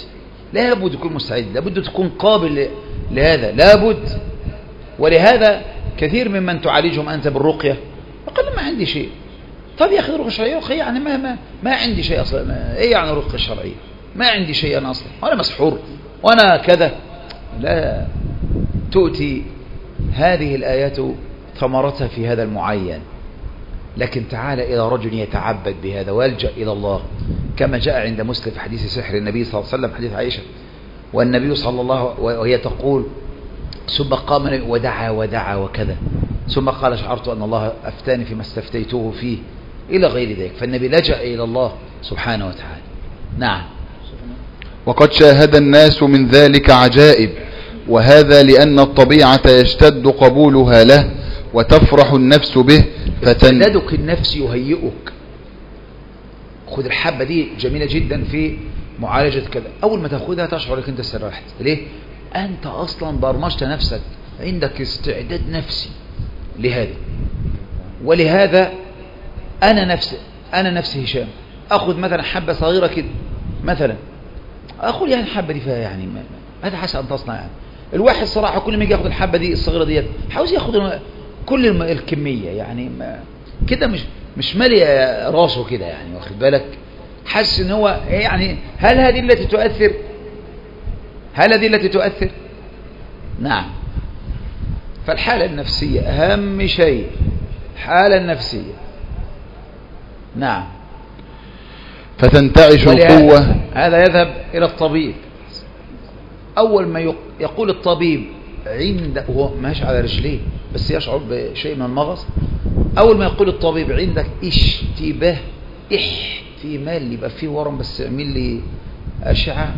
S1: لابد يكون مستعد، لابد تكون قابل لهذا، لابد. ولهذا كثير ممن تعالجهم أنت بالرقية يقول ما عندي شيء. طب يا أخي الرقية الشرعية يعني ما, ما, ما عندي شيء أصلا. ما إيه يعني الرقية الشرعية؟ ما عندي شيء أنا أصلا، وأنا مسحور وأنا كذا. لا، تؤتي هذه الآيات ثمرتها في هذا المعين. لكن تعال إلى رجل يتعبد بهذا ويلجأ إلى الله، كما جاء عند مسلم في حديث سحر النبي صلى الله عليه وسلم، حديث عائشة، والنبي صلى الله وهي تقول ثم قام ودعا ودعا وكذا، ثم قال شعرت أن الله أفتاني فيما استفتيته فيه إلى غير ذلك. فالنبي لجأ إلى الله سبحانه وتعالى. نعم.
S2: وقد شاهد الناس من ذلك عجائب، وهذا لأن الطبيعة يشتد قبولها له وتفرح النفس به.
S1: استعدادك النفس يهيئك. خذ الحبة دي جميلة جدا في معالجة كذا، أول ما تأخذها تشعر لك أنت استريحت. ليه؟ أنت أصلا برمجت نفسك، عندك استعداد نفسي لهذا. ولهذا أنا نفسي أنا نفسي هشام أخذ مثلا حبة صغيرة كده مثلا، أقول يعني الحبة دي فيها يعني ما هذا حسن أن تصنع. يعني الواحد صراحة كل ما يجي ياخذ الحبة دي الصغيرة ديت عاوز ياخذ كل الكمية، يعني ما كده مش مش مالي راسه كده، يعني واخد بالك، حاسس ان هو يعني هل هذه التي تؤثر؟ هل هذه التي تؤثر؟ نعم. فالحالة النفسية أهم شيء، حالة النفسية. نعم.
S2: فتنتعش القوة.
S1: هذا يذهب إلى الطبيب. أول ما يقول الطبيب عند هو ماشي على رجليه بس يشعر بشيء من المغص، أول ما يقول الطبيب عندك اشتباه احتمال يبقى فيه ورم بس اعمل لي أشعة،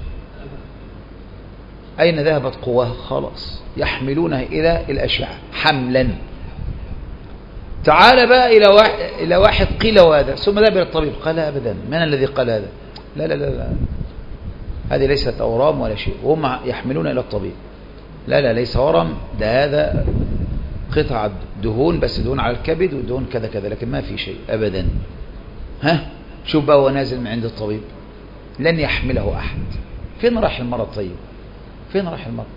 S1: أين ذهبت قواه؟ خلاص يحملونها إلى الأشعة حملا. تعال بقى إلى واحد, إلى واحد قيل هذا ثم ذهب إلى الطبيب قال أبدا، من الذي قال هذا؟ لا لا لا لا هذه ليست أورام ولا شيء، وهم يحملون إلى الطبيب. لا لا ليس ورم، ده هذا قطعة دهون، بس دهون على الكبد ودهون كذا كذا، لكن ما في شيء أبدا. ها شوف بقى هو نازل من عند الطبيب لن يحمله أحد. فين راح المرض؟ طيب فين راح المرض؟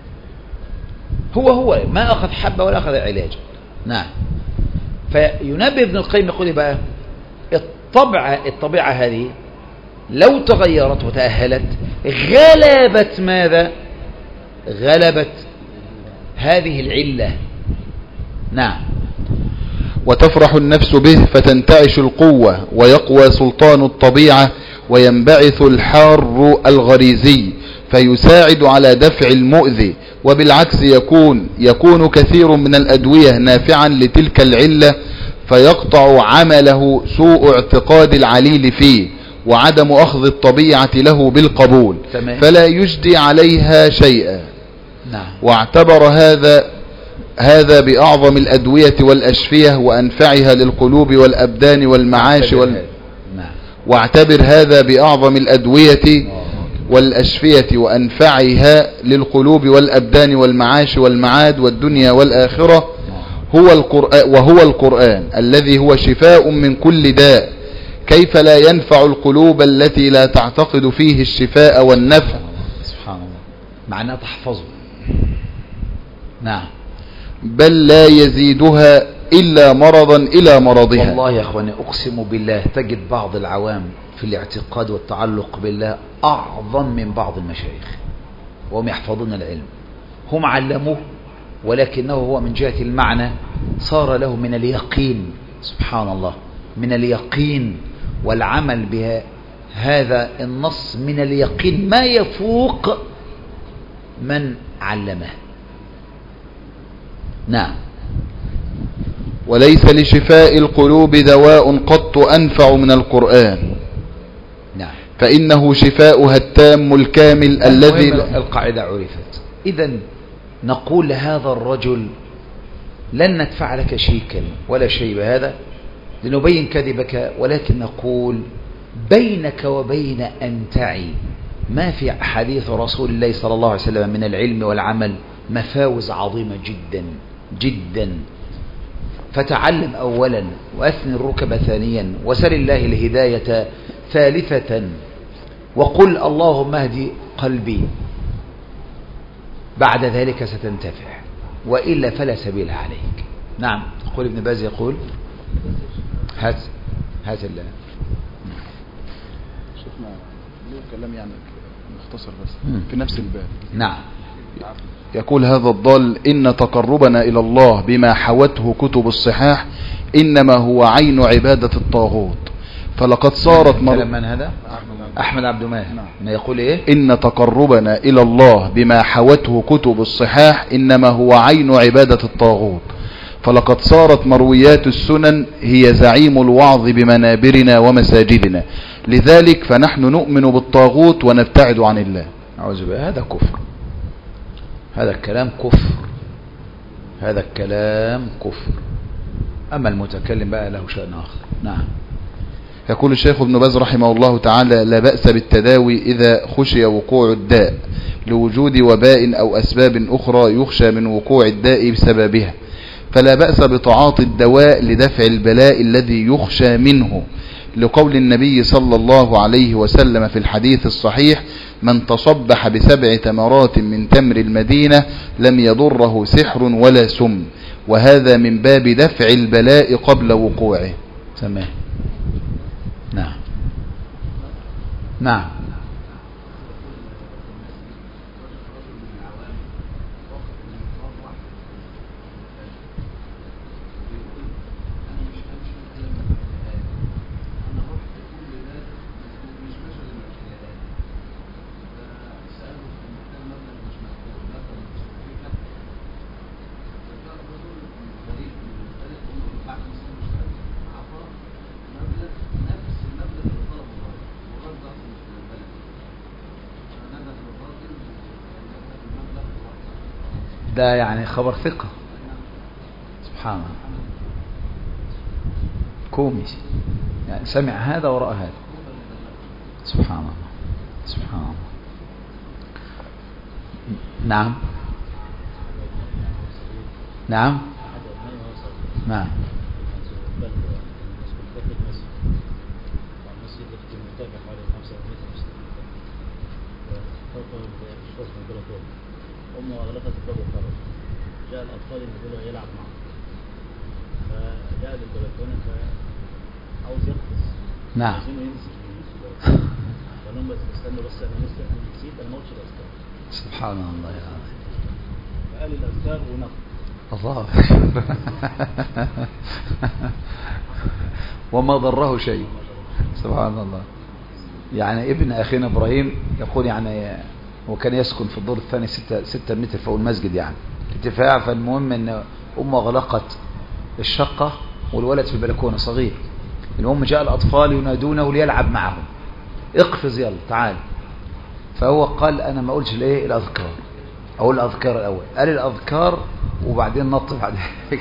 S1: هو هو ما أخذ حبة ولا أخذ علاج. نعم. فينبه ابن القيم يقول بقى الطبع الطبيعة هذه لو تغيرت وتأهلت غلبت ماذا؟ غلبت هذه العلة. نعم.
S2: وتفرح النفس به فتنتعش القوة ويقوى سلطان الطبيعة وينبعث الحار الغريزي فيساعد على دفع المؤذي، وبالعكس يكون يكون كثير من الأدوية نافعا لتلك العلة فيقطع عمله سوء اعتقاد العليل فيه وعدم أخذ الطبيعة له بالقبول
S1: تمام.
S2: فلا يجدي عليها شيئا.
S1: نعم.
S2: واعتبر هذا هذا بأعظم الأدوية والأشفية وأنفعها للقلوب والأبدان والمعاش وال...
S1: نعم.
S2: واعتبر هذا بأعظم الأدوية والأشفية وأنفعها للقلوب والأبدان والمعاش والمعاد والدنيا والآخرة هو القرآن، وهو القرآن الذي هو شفاء من كل داء. كيف لا ينفع القلوب التي لا تعتقد فيه الشفاء والنفع؟
S1: سبحان الله، معناه تحفظه. نعم.
S2: بل لا يزيدها إلا مرضا إلى مرضها.
S1: والله يا أخواني أقسم بالله تجد بعض العوام في الاعتقاد والتعلق بالله أعظم من بعض المشايخ وهم يحفظون العلم. هم علموه ولكنه هو من جهة المعنى صار له من اليقين، سبحان الله، من اليقين والعمل بها هذا النص من اليقين ما يفوق من علمه. نعم.
S2: وليس لشفاء القلوب دواء قط أنفع من القرآن.
S1: نعم.
S2: فإنه شفاؤها التام الكامل الذي
S1: القاعدة عرفت. إذن نقول لهذا الرجل لن ندفع لك شيكا ولا شيء بهذا لنبين كذبك، ولكن نقول بينك وبين أن تعي ما في حديث رسول الله صلى الله عليه وسلم من العلم والعمل مفاوز عظيمة جدا جدا. فتعلم أولا وأثني الركب ثانيا وسل الله الهداية ثالثة. وقل اللهم اهدي قلبي، بعد ذلك ستنتفع، وإلا فلا سبيل عليك. نعم. يقول ابن باز يقول هات هات الله
S2: شفنا له كلام يعني مختصر بس في نفس الباب.
S1: نعم.
S2: يقول هذا الضال: إن تقربنا إلى الله بما حوته كتب الصحاح إنما هو عين عبادة الطاغوت، فلقد صارت مر...
S1: من هذا؟ أحمد عبد الماهر. نعم. ما يقول إيه؟
S2: إن تقربنا إلى الله بما حوته كتب الصحاح إنما هو عين عبادة الطاغوت، فلقد صارت مرويات السنن هي زعيم الوعظ بمنابرنا ومساجدنا، لذلك فنحن نؤمن بالطاغوت ونبتعد عن الله.
S1: أعوذ بالله. هذا كفر، هذا الكلام كفر، هذا الكلام كفر. أما المتكلم بقى له شأن آخر. نعم.
S2: يقول الشيخ ابن باز رحمه الله تعالى: لا بأس بالتداوي إذا خشي وقوع الداء لوجود وباء أو أسباب أخرى يخشى من وقوع الداء بسببها، فلا بأس بتعاطي الدواء لدفع البلاء الذي يخشى منه، لقول النبي صلى الله عليه وسلم في الحديث الصحيح: من تصبح بسبع تمرات من تمر المدينة لم يضره سحر ولا سم، وهذا من باب دفع البلاء قبل وقوعه.
S1: تمام. نعم. نعم. ده يعني خبر ثقة. سبحان الله. كوميسي يعني سمع هذا وراء هذا. سبحان الله. سبحان الله. نعم. نعم. نعم.
S3: أمه أغلقت الباب وخرج، جاء الأطفال ينزلوا يلعب معه، فجاء للبلكونة فعاوز يقفز.
S1: نعم.
S3: عايزينه ينزل، فلهم بس استنوا بس أنا لسه أنا نسيت أنا ما قلتش الأذكار.
S1: سبحان الله يا عظيم.
S3: فقال الأذكار ونقف.
S1: الله. وما ضره شيء. سبحان الله. يعني ابن أخينا إبراهيم يقول يعني وكان يسكن في الدور الثاني ستة, ستة متر فوق المسجد يعني ارتفاع، فالمهم ان امه غلقت الشقة والولد في البلكونة صغير، المهم جاء الاطفال ينادونه ليلعب معهم، اقفز يلا تعال، فهو قال انا ما اقولش الايه الاذكار، اقول الاذكار الاول، قال الاذكار وبعدين نط بعد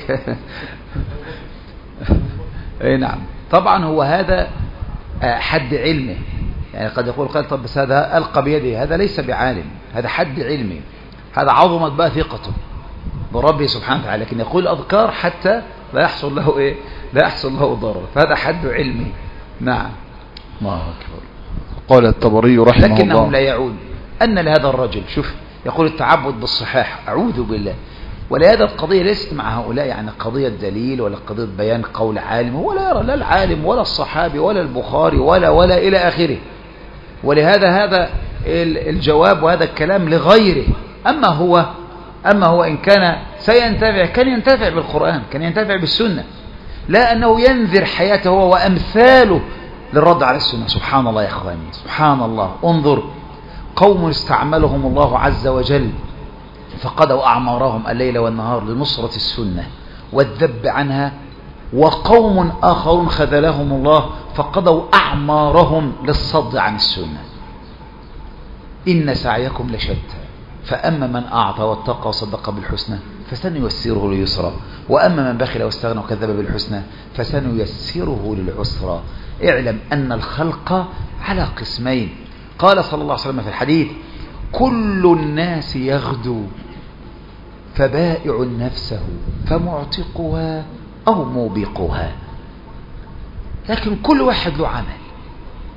S1: اي نعم. طبعا هو هذا حد علمه، يعني قد يقول قال طب بس هذا ألقى بيده، هذا ليس بعالم، هذا حد علمي، هذا عظمت بقى ثقته بربه سبحانه وتعالى، لكن يقول أذكار حتى لا يحصل له إيه، لا يحصل له ضرر، فهذا حد علمي. نعم. الله أكبر.
S2: قال الطبري رحمه الله:
S1: لكنهم لا يعود أن لهذا الرجل، شوف يقول التعبد بالصحاح، أعوذ بالله، ولهذا القضية ليست مع هؤلاء يعني قضية دليل ولا قضية بيان قول عالم، هو لا يرى لا العالم ولا الصحابي ولا البخاري ولا ولا إلى آخره، ولهذا هذا الجواب وهذا الكلام لغيره. أما هو أما هو إن كان سينتفع كان ينتفع بالقرآن، كان ينتفع بالسنة، لا أنه ينذر حياته هو وأمثاله للرد على السنة. سبحان الله يا أخواني، سبحان الله. انظر قوم استعملهم الله عز وجل فقضوا أعمارهم الليل والنهار لنصرة السنة والذب عنها، وقوم آخرون خذلهم الله فقضوا أعمارهم للصد عن السنة. إن سعيكم لشتى، فأما من أعطى واتقى وصدق بالحسنى فسنيسره لليسرى، وأما من بخل واستغنى وكذب بالحسنى فسنيسره للعسرى. اعلم أن الخلق على قسمين. قال صلى الله عليه وسلم في الحديث: كل الناس يغدو فبائع نفسه فمعتقها أو موبقها، لكن كل واحد له عمل،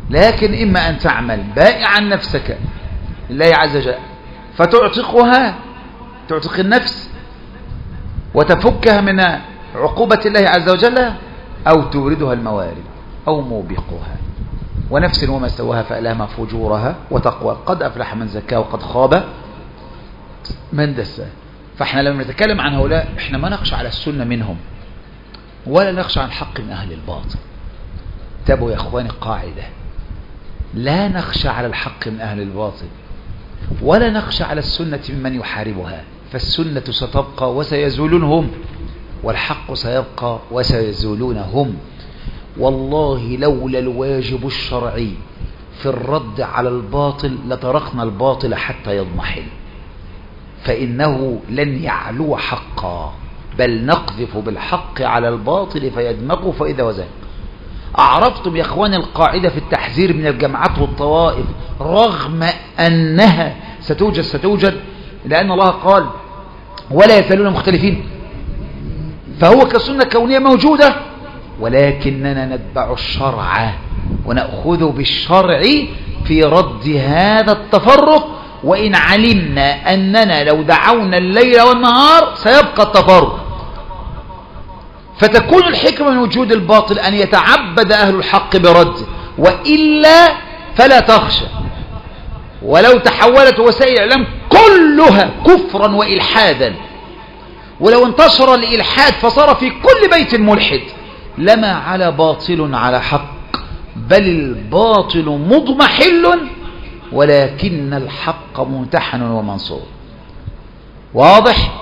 S1: لكن إما أن تعمل بائعا نفسك لله عز وجل فتعتقها، تعتق النفس وتفكها من عقوبة الله عز وجل، أو توردها الموارد أو موبقها. ونفس وما سواها فألهمها فجورها وتقوى، قد أفلح من زكاها وقد خاب من دساها. فاحنا لما نتكلم عن هؤلاء احنا ما نخشى على السنة منهم ولا نخشى عن الحق من أهل الباطل. تابوا يا اخواني قاعدة، لا نخشى على الحق من أهل الباطل ولا نخشى على السنة ممن يحاربها، فالسنة ستبقى وسيزولون هم، والحق سيبقى وسيزولون هم. والله لولا الواجب الشرعي في الرد على الباطل لتركنا الباطل حتى يضمحل، فإنه لن يعلو حقا، بل نقذف بالحق على الباطل فيدمغه فإذا وزن. أعرفتم يا أخواني القاعدة في التحذير من الجماعات والطوائف رغم أنها ستوجد ستوجد لأن الله قال ولا يزالون مختلفين، فهو كسنة كونية موجودة، ولكننا نتبع الشرع ونأخذ بالشرع في رد هذا التفرق، وإن علمنا أننا لو دعونا الليل والنهار سيبقى التفرق. فتكون الحكمة من وجود الباطل أن يتعبد أهل الحق برده، وإلا فلا تخشى. ولو تحولت وسائل الإعلام كلها كفرا وإلحادا، ولو انتشر الإلحاد فصار في كل بيت ملحد، لما على باطل على حق، بل الباطل مضمحل ولكن الحق ممتحن ومنصور. واضح؟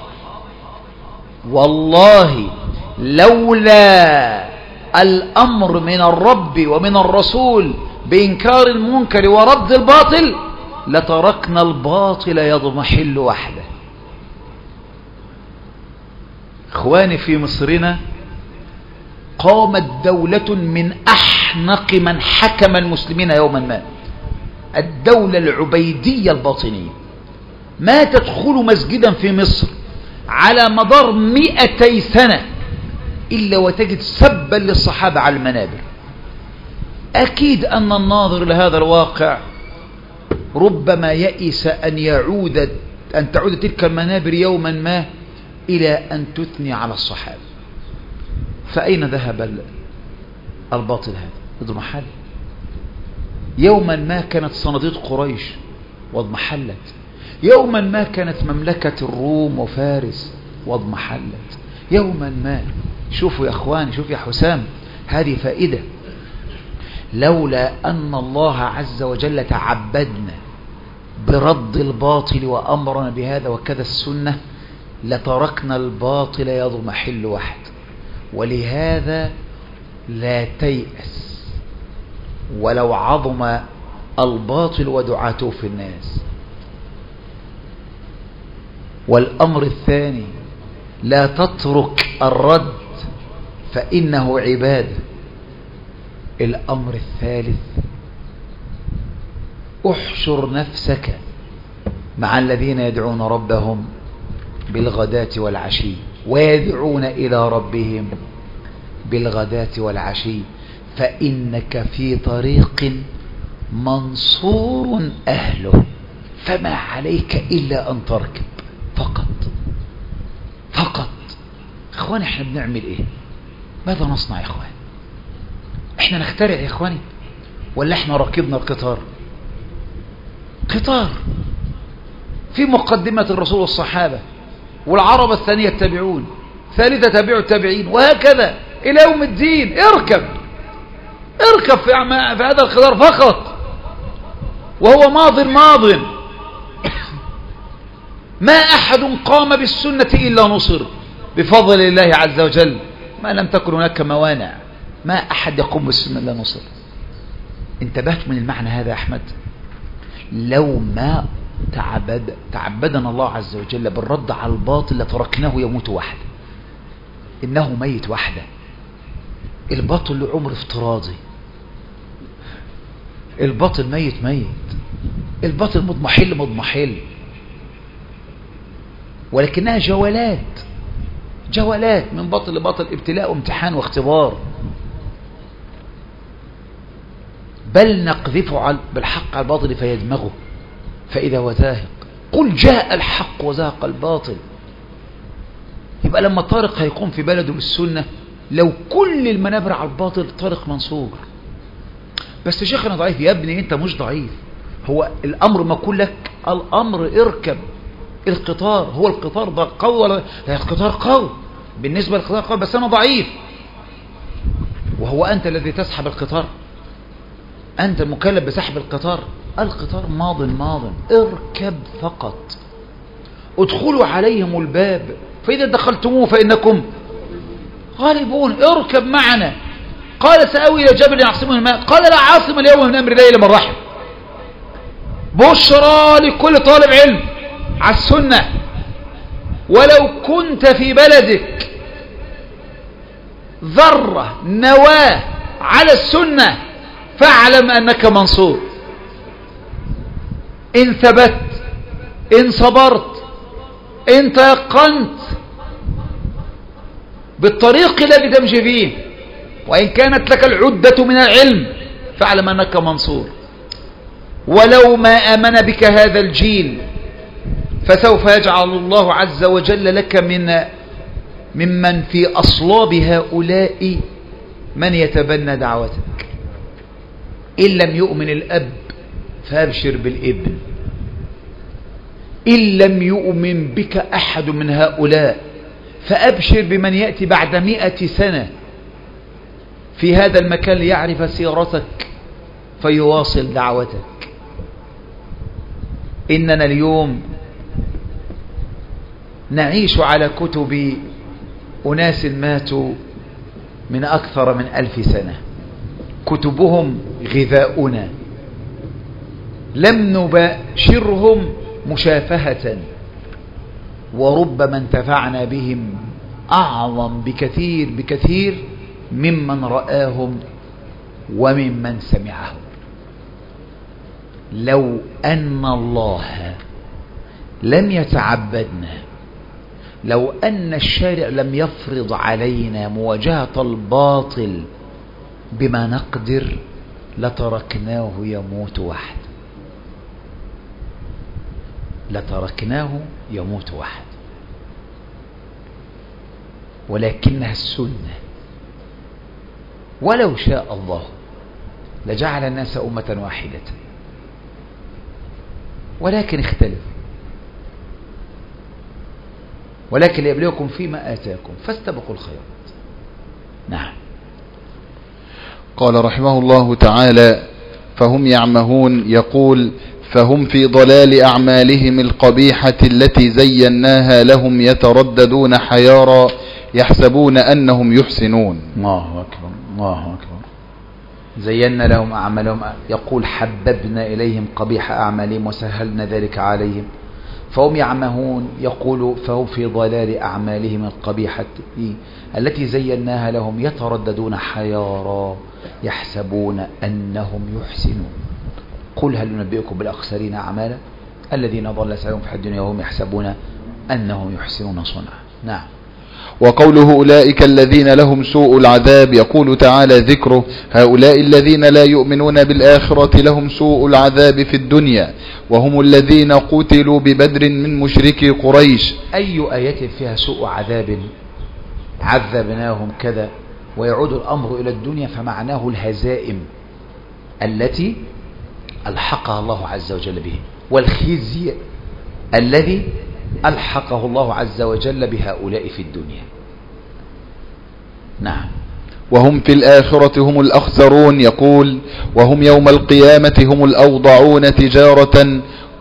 S1: والله لولا الأمر من الرب ومن الرسول بإنكار المنكر ورد الباطل لتركنا الباطل يضمحل وحده. إخواني في مصرنا قامت دولة من أحنق من حكم المسلمين يوما ما، الدولة العبيدية الباطنية. ما تدخل مسجدا في مصر على مدار مئتي سنة إلا وتجد سبا للصحابة على المنابر. أكيد أن الناظر لهذا الواقع ربما يئس أن يعود أن تعود تلك المنابر يوما ما إلى أن تثني على الصحابة. فأين ذهب الباطل هذا؟ اضمحل. يوما ما كانت صناديد قريش واضمحلت، يوما ما كانت مملكة الروم وفارس واضمحلت، يوما ما. شوفوا يا أخواني، شوف يا حسام، هذه فائدة. لولا أن الله عز وجل تعبدنا برد الباطل وأمرنا بهذا وكذا السنة لتركنا الباطل يضمحل وحد. ولهذا لا تيأس ولو عظم الباطل ودعاته في الناس. والأمر الثاني لا تترك الرد فإنه عبادة. الأمر الثالث احشر نفسك مع الذين يدعون ربهم بالغداة والعشي ويدعون إلى ربهم بالغداة والعشي، فإنك في طريق منصور أهله، فما عليك إلا أن تركب فقط فقط. إخواني احنا بنعمل إيه؟ ماذا نصنع يا إخواني؟ احنا نخترع يا إخواني ولا احنا ركبنا القطار؟ قطار في مقدمة الرسول والصحابة، والعرب الثانية التابعون، ثالثة تابعوا التابعين، وهكذا إلى يوم الدين. اركب اركب في, في هذا القطار فقط، وهو ماض ماض. ما أحد قام بالسنة إلا نصر بفضل الله عز وجل، ما لم تكن هناك موانع. ما أحد يقوم بالسنة إلا نصر. انتبهت من المعنى هذا يا أحمد؟ لو ما تعبد تعبدنا الله عز وجل بالرد على الباطل لتركناه يموت وحده. إنه ميت وحده. الباطل له عمر افتراضي، الباطل ميت ميت، الباطل مضمحل مضمحل، ولكنها جولات جولات من باطل لباطل، ابتلاء وامتحان واختبار. بل نقذف بالحق على الباطل فيدمغه فإذا هو زاهق. قل جاء الحق وزهق الباطل. يبقى لما طارق هيقوم في بلده بالسنة، لو كل المنابر على الباطل طارق منصور. بس يا شيخ انا ضعيف. يا ابني انت مش ضعيف، هو الامر ما كل لك الامر اركب القطار. هو القطار ده قوي ولا القطار قوي؟ بالنسبة للقطار قوي، بس انا ضعيف. وهو انت الذي تسحب القطار، انت المكلف بسحب القطار. القطار ماض ماض، اركب فقط. ادخلوا عليهم الباب فإذا دخلتموه فإنكم غالبون. اركب معنا. قال سأوي إلى جبل يعصمه من الماء، قال لا عاصم اليوم من أمر الله إلا من رحم. بشرى لكل طالب علم على السنة. ولو كنت في بلدك ذرة نواة على السنة فاعلم أنك منصور. إن ثبت، إن صبرت، إن تيقنت بالطريق الذي تمشي فيه، وإن كانت لك العدة من العلم، فاعلم أنك منصور. ولو ما آمن بك هذا الجيل فسوف يجعل الله عز وجل لك من ممن في أصلاب هؤلاء من يتبنى دعوتك. إن لم يؤمن الأب فأبشر بالابن. إن لم يؤمن بك أحد من هؤلاء فأبشر بمن يأتي بعد مئة سنة في هذا المكان ليعرف سيرتك فيواصل دعوتك. إننا اليوم نعيش على كتب أناس ماتوا من أكثر من ألف سنة. كتبهم غذاؤنا، لم نباشرهم مشافهة، وربما انتفعنا بهم أعظم بكثير بكثير ممن رآهم وممن سمعهم. لو أن الله لم يتعبدنا، لو أن الشارع لم يفرض علينا مواجهة الباطل بما نقدر لتركناه يموت وحده. لتركناه يموت وحده. ولكنها السنة. ولو شاء الله لجعل الناس أمة واحدة، ولكن اختلف. ولكن ليبلوكم فيما آتاكم فاستبقوا الخيرات. نعم.
S2: قال رحمه الله تعالى: فهم يعمهون. يقول: فهم في ضلال أعمالهم القبيحة التي زيناها لهم يترددون حيارى يحسبون أنهم يحسنون.
S1: الله أكبر، الله أكبر. زينا لهم أعمالهم. يقول: حببنا إليهم قبيح أعمالهم وسهلنا ذلك عليهم. فهم يعمهون. يقول: فهم في ضلال أعمالهم القبيحة التي زيناها لهم يترددون حيارى يحسبون أنهم يحسنون. قل هل ننبئكم بالأخسرين أعمالا الذين ضل سعيهم في الدنيا وهم يحسبون أنهم يحسنون صنعا. نعم.
S2: وقوله: أولئك الذين لهم سوء العذاب. يقول تعالى ذكره: هؤلاء الذين لا يؤمنون بالآخرة لهم سوء العذاب في الدنيا، وهم الذين قتلوا ببدر من مشركي قريش.
S1: أي آية فيها سوء عذاب؟ عذبناهم كذا، ويعود الأمر إلى الدنيا فمعناه الهزائم التي ألحقها الله عز وجل به، والخزي الذي ألحقه الله عز وجل بهؤلاء في الدنيا. نعم.
S2: وهم في الآخرة هم الأخسرون. يقول: وهم يوم القيامة هم الأوضعون تجارة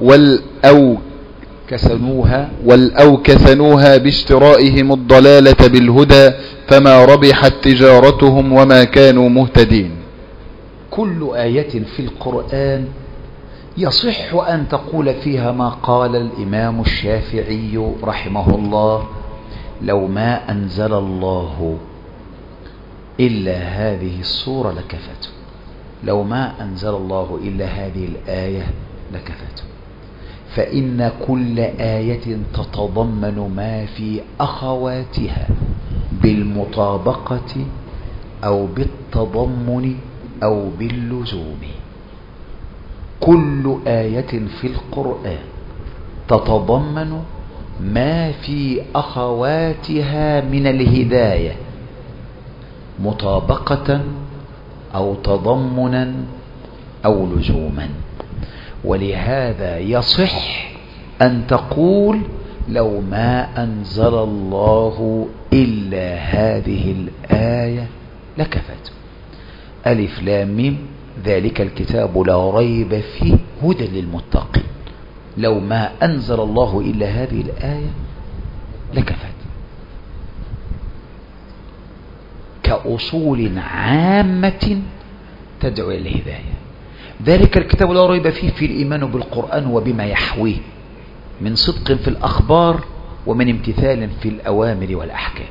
S2: والأوكسنوها والأوكسنوها باشترائهم الضلالة بالهدى فما ربحت تجارتهم وما كانوا مهتدين.
S1: كل آية في القرآن يصح أن تقول فيها ما قال الإمام الشافعي رحمه الله: لو ما أنزل الله إلا هذه الصورة لكفته. لو ما أنزل الله إلا هذه الآية لكفته. فإن كل آية تتضمن ما في أخواتها بالمطابقة أو بالتضمن أو باللزوم. كل آية في القرآن تتضمن ما في أخواتها من الهداية مطابقة أو تضمنا أو لزوما. ولهذا يصح أن تقول لو ما أنزل الله إلا هذه الآية لكفت. ألف لام ميم ذلك الكتاب لا ريب فيه هدى للمتقين. لو ما أنزل الله إلا هذه الآية لكفت. كأصول عامة تدعو إلى الهداية. ذلك الكتاب لا ريب فيه في الإيمان بالقرآن وبما يحويه من صدق في الأخبار ومن امتثال في الأوامر والأحكام.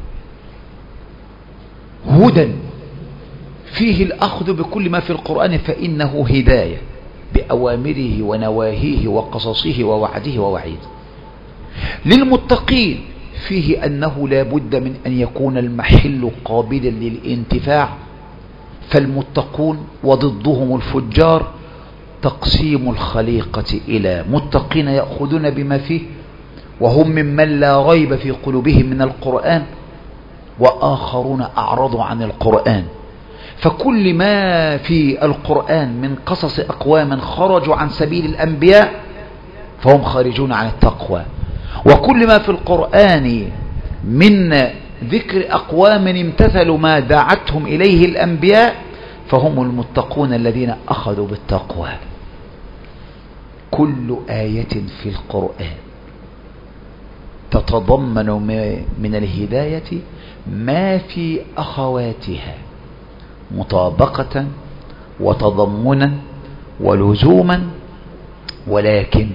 S1: هدى فيه الأخذ بكل ما في القرآن فإنه هداية بأوامره ونواهيه وقصصه ووعده ووعيده. للمتقين فيه أنه لا بد من أن يكون المحل قابلا للانتفاع، فالمتقون وضدهم الفجار تقسيم الخليقة إلى متقين يأخذون بما فيه وهم ممن لا ريب في قلوبهم من القرآن، وآخرون أعرضوا عن القرآن. فكل ما في القرآن من قصص أقوام خرجوا عن سبيل الأنبياء فهم خارجون عن التقوى، وكل ما في القرآن من ذكر أقوام امتثلوا ما دعتهم إليه الأنبياء فهم المتقون الذين أخذوا بالتقوى. كل آية في القرآن تتضمن من الهداية ما في أخواتها مطابقة وتضمنا ولزوما، ولكن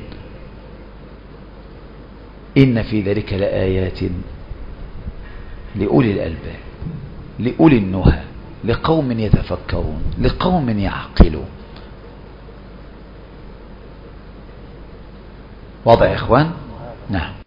S1: إن في ذلك لآيات لأولي الألباب لأولي النهى لقوم يتفكرون لقوم يعقلون. واضح يا إخوان؟ نعم.